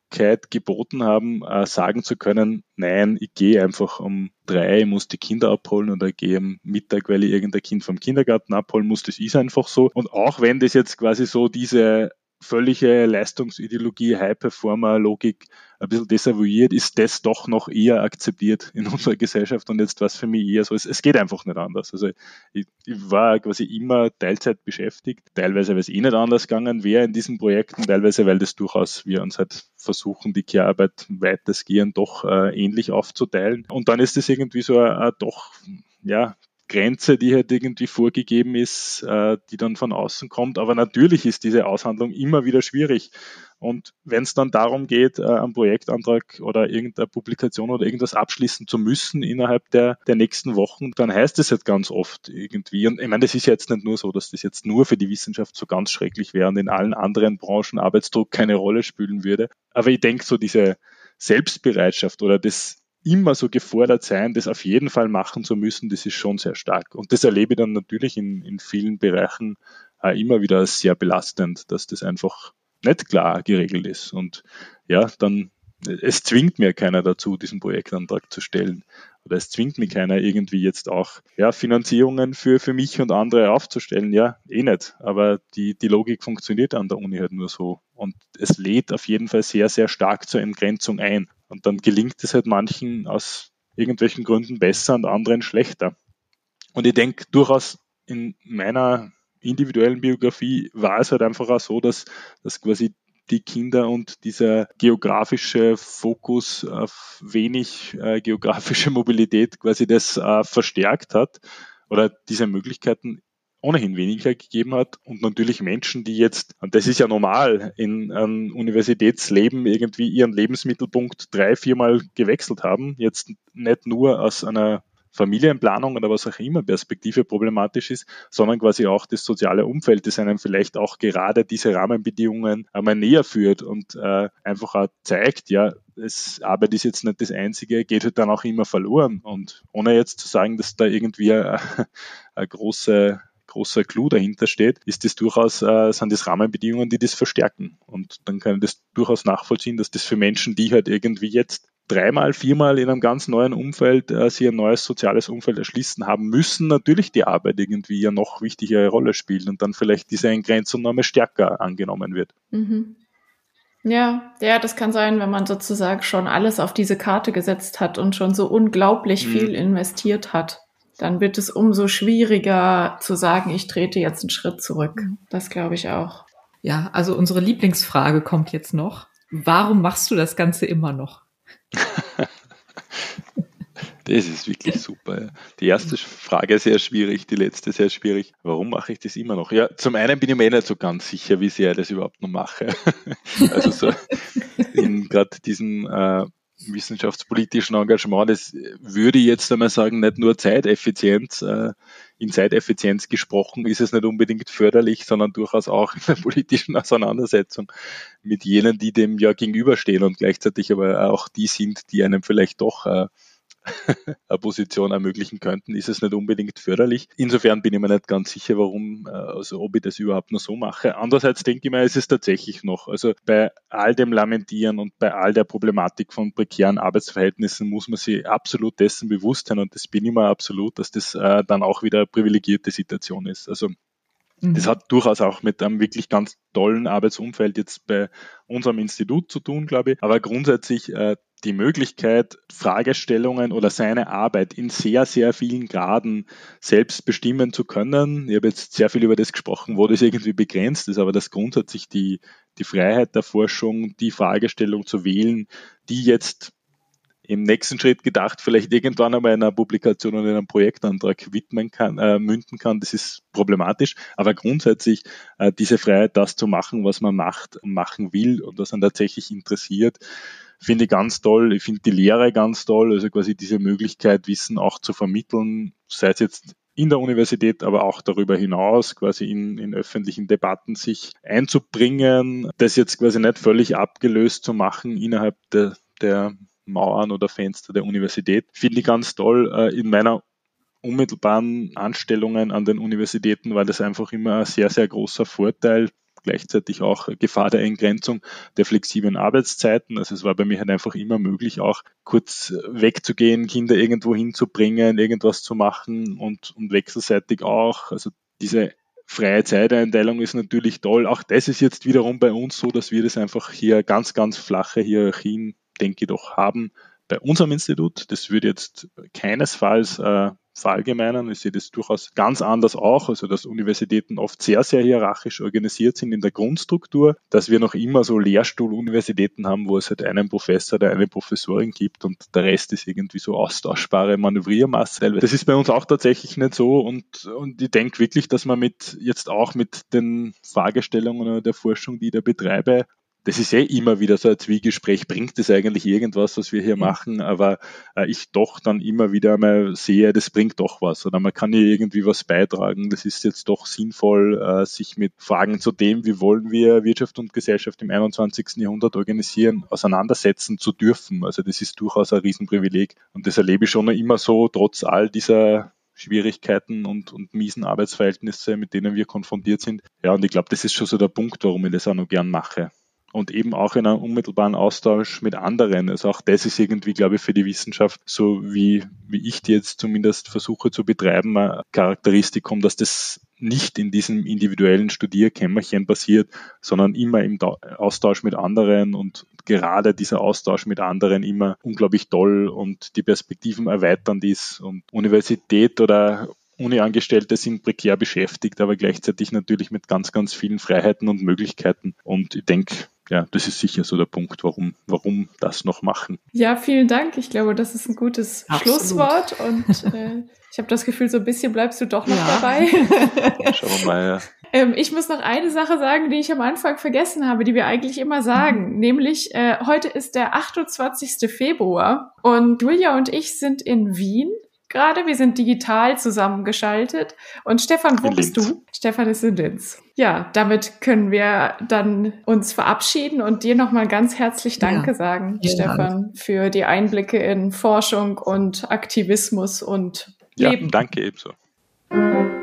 Möglichkeit geboten haben, sagen zu können, nein, ich gehe einfach um 3, ich muss die Kinder abholen oder ich gehe am Mittag, weil ich irgendein Kind vom Kindergarten abholen muss, das ist einfach so. Und auch wenn das jetzt quasi so diese völlige Leistungsideologie, High-Performer-Logik ein bisschen desavouiert, ist das doch noch eher akzeptiert in unserer Gesellschaft und jetzt war es für mich eher so, es geht einfach nicht anders. Also ich war quasi immer Teilzeit beschäftigt, teilweise weil es nicht anders gegangen wäre in diesen Projekten, teilweise weil das durchaus wir uns halt versuchen, die Care-Arbeit weitestgehend doch ähnlich aufzuteilen und dann ist es irgendwie so doch, ja, Grenze, die halt irgendwie vorgegeben ist, die dann von außen kommt. Aber natürlich ist diese Aushandlung immer wieder schwierig. Und wenn es dann darum geht, einen Projektantrag oder irgendeine Publikation oder irgendwas abschließen zu müssen innerhalb der nächsten Wochen, dann heißt es halt ganz oft irgendwie, und ich meine, das ist ja jetzt nicht nur so, dass das jetzt nur für die Wissenschaft so ganz schrecklich wäre und in allen anderen Branchen Arbeitsdruck keine Rolle spielen würde. Aber ich denke, so diese Selbstbereitschaft oder das immer so gefordert sein, das auf jeden Fall machen zu müssen, das ist schon sehr stark. Und das erlebe ich dann natürlich in vielen Bereichen immer wieder als sehr belastend, dass das einfach nicht klar geregelt ist. Und ja, dann, es zwingt mir keiner dazu, diesen Projektantrag zu stellen. Oder es zwingt mir keiner irgendwie jetzt auch Finanzierungen für mich und andere aufzustellen. Ja, nicht. Aber die Logik funktioniert an der Uni halt nur so. Und es lädt auf jeden Fall sehr, sehr stark zur Entgrenzung ein. Und dann gelingt es halt manchen aus irgendwelchen Gründen besser und anderen schlechter. Und ich denke durchaus in meiner individuellen Biografie war es halt einfach auch so, dass quasi die Kinder und dieser geografische Fokus auf wenig geografische Mobilität quasi das verstärkt hat oder diese Möglichkeiten ohnehin weniger gegeben hat und natürlich Menschen, die jetzt, und das ist ja normal, in einem Universitätsleben irgendwie ihren Lebensmittelpunkt 3-4 Mal gewechselt haben, jetzt nicht nur aus einer Familienplanung oder was auch immer Perspektive problematisch ist, sondern quasi auch das soziale Umfeld, das einem vielleicht auch gerade diese Rahmenbedingungen einmal näher führt und einfach auch zeigt, ja, Arbeit ist jetzt nicht das Einzige, geht halt dann auch immer verloren. Und ohne jetzt zu sagen, dass da irgendwie ein großer Clou dahinter steht, ist das durchaus, sind das Rahmenbedingungen, die das verstärken. Und dann kann ich das durchaus nachvollziehen, dass das für Menschen, die halt irgendwie jetzt 3-mal, 4-mal in einem ganz neuen Umfeld sich ein neues soziales Umfeld erschließen haben müssen, natürlich die Arbeit irgendwie eine noch wichtigere Rolle spielt und dann vielleicht diese Entgrenzung noch mal stärker angenommen wird. Mhm. Ja, das kann sein, wenn man sozusagen schon alles auf diese Karte gesetzt hat und schon so unglaublich viel investiert hat. Dann wird es umso schwieriger zu sagen, ich trete jetzt einen Schritt zurück. Das glaube ich auch. Ja, also unsere Lieblingsfrage kommt jetzt noch. Warum machst du das Ganze immer noch? Das ist wirklich super. Die erste Frage sehr schwierig, die letzte sehr schwierig. Warum mache ich das immer noch? Ja, zum einen bin ich mir nicht so ganz sicher, wie sehr ich das überhaupt noch mache. Also so in gerade diesem wissenschaftspolitischen Engagement, das würde ich jetzt einmal sagen, nicht nur Zeiteffizienz, in Zeiteffizienz gesprochen ist es nicht unbedingt förderlich, sondern durchaus auch in der politischen Auseinandersetzung mit jenen, die dem ja gegenüberstehen und gleichzeitig aber auch die sind, die einem vielleicht doch eine Position ermöglichen könnten, ist es nicht unbedingt förderlich. Insofern bin ich mir nicht ganz sicher, ob ich das überhaupt nur so mache. Andererseits denke ich mir, es ist tatsächlich noch, also bei all dem Lamentieren und bei all der Problematik von prekären Arbeitsverhältnissen muss man sich absolut dessen bewusst sein und das bin ich mir absolut, dass das dann auch wieder eine privilegierte Situation ist. Also das hat durchaus auch mit einem wirklich ganz tollen Arbeitsumfeld jetzt bei unserem Institut zu tun, glaube ich. Aber grundsätzlich die Möglichkeit, Fragestellungen oder seine Arbeit in sehr, sehr vielen Graden selbst bestimmen zu können. Ich habe jetzt sehr viel über das gesprochen, wo das irgendwie begrenzt ist, aber dass grundsätzlich die Freiheit der Forschung, die Fragestellung zu wählen, die jetzt im nächsten Schritt gedacht, vielleicht irgendwann einmal in einer Publikation oder in einem Projektantrag münden kann, das ist problematisch. Aber grundsätzlich diese Freiheit, das zu machen, was man macht und machen will und was einen tatsächlich interessiert, finde ich ganz toll. Ich finde die Lehre ganz toll, also quasi diese Möglichkeit, Wissen auch zu vermitteln, sei es jetzt in der Universität, aber auch darüber hinaus, quasi in öffentlichen Debatten sich einzubringen, das jetzt quasi nicht völlig abgelöst zu machen innerhalb der Mauern oder Fenster der Universität. Finde ich ganz toll. In meiner unmittelbaren Anstellungen an den Universitäten war das einfach immer ein sehr, sehr großer Vorteil, gleichzeitig auch Gefahr der Eingrenzung der flexiblen Arbeitszeiten. Also es war bei mir halt einfach immer möglich, auch kurz wegzugehen, Kinder irgendwo hinzubringen, irgendwas zu machen und wechselseitig auch. Also diese freie Zeiteinteilung ist natürlich toll. Auch das ist jetzt wiederum bei uns so, dass wir das einfach hier ganz, ganz flache Hierarchien, denke ich, doch haben bei unserem Institut. Das würde jetzt keinesfalls verallgemeinern. Ich sehe das durchaus ganz anders auch, also dass Universitäten oft sehr, sehr hierarchisch organisiert sind in der Grundstruktur, dass wir noch immer so Lehrstuhl-Universitäten haben, wo es halt einen Professor oder eine Professorin gibt und der Rest ist irgendwie so austauschbare Manövriermasse. Das ist bei uns auch tatsächlich nicht so und ich denke wirklich, dass man jetzt auch mit den Fragestellungen der Forschung, die ich da betreibe, das ist immer wieder so ein Zwiegespräch, bringt es eigentlich irgendwas, was wir hier machen, aber ich doch dann immer wieder mal sehe, das bringt doch was oder man kann hier irgendwie was beitragen, das ist jetzt doch sinnvoll, sich mit Fragen zu dem, wie wollen wir Wirtschaft und Gesellschaft im 21. Jahrhundert organisieren, auseinandersetzen zu dürfen. Also das ist durchaus ein Riesenprivileg und das erlebe ich schon noch immer so, trotz all dieser Schwierigkeiten und miesen Arbeitsverhältnisse, mit denen wir konfrontiert sind. Ja, und ich glaube, das ist schon so der Punkt, warum ich das auch noch gern mache. Und eben auch in einem unmittelbaren Austausch mit anderen. Also auch das ist irgendwie, glaube ich, für die Wissenschaft, so wie ich die jetzt zumindest versuche zu betreiben, ein Charakteristikum, dass das nicht in diesem individuellen Studierkämmerchen passiert, sondern immer im Austausch mit anderen und gerade dieser Austausch mit anderen immer unglaublich toll und die Perspektiven erweiternd ist. Und Universität oder Uni-Angestellte sind prekär beschäftigt, aber gleichzeitig natürlich mit ganz, ganz vielen Freiheiten und Möglichkeiten. Und ich denke, ja, das ist sicher so der Punkt, warum das noch machen. Ja, vielen Dank. Ich glaube, das ist ein gutes Schlusswort und ich habe das Gefühl, so ein bisschen bleibst du doch noch dabei. Schauen wir mal, ja. Ich muss noch eine Sache sagen, die ich am Anfang vergessen habe, die wir eigentlich immer sagen, nämlich heute ist der 28. Februar und Julia und ich sind in Wien. Gerade, wir sind digital zusammengeschaltet. Und Stefan, wo bist du? Stefan ist in Linz. Ja, damit können wir dann uns verabschieden und dir nochmal ganz herzlich Danke sagen, Stefan, für die Einblicke in Forschung und Aktivismus und Leben. Ja, danke ebenso.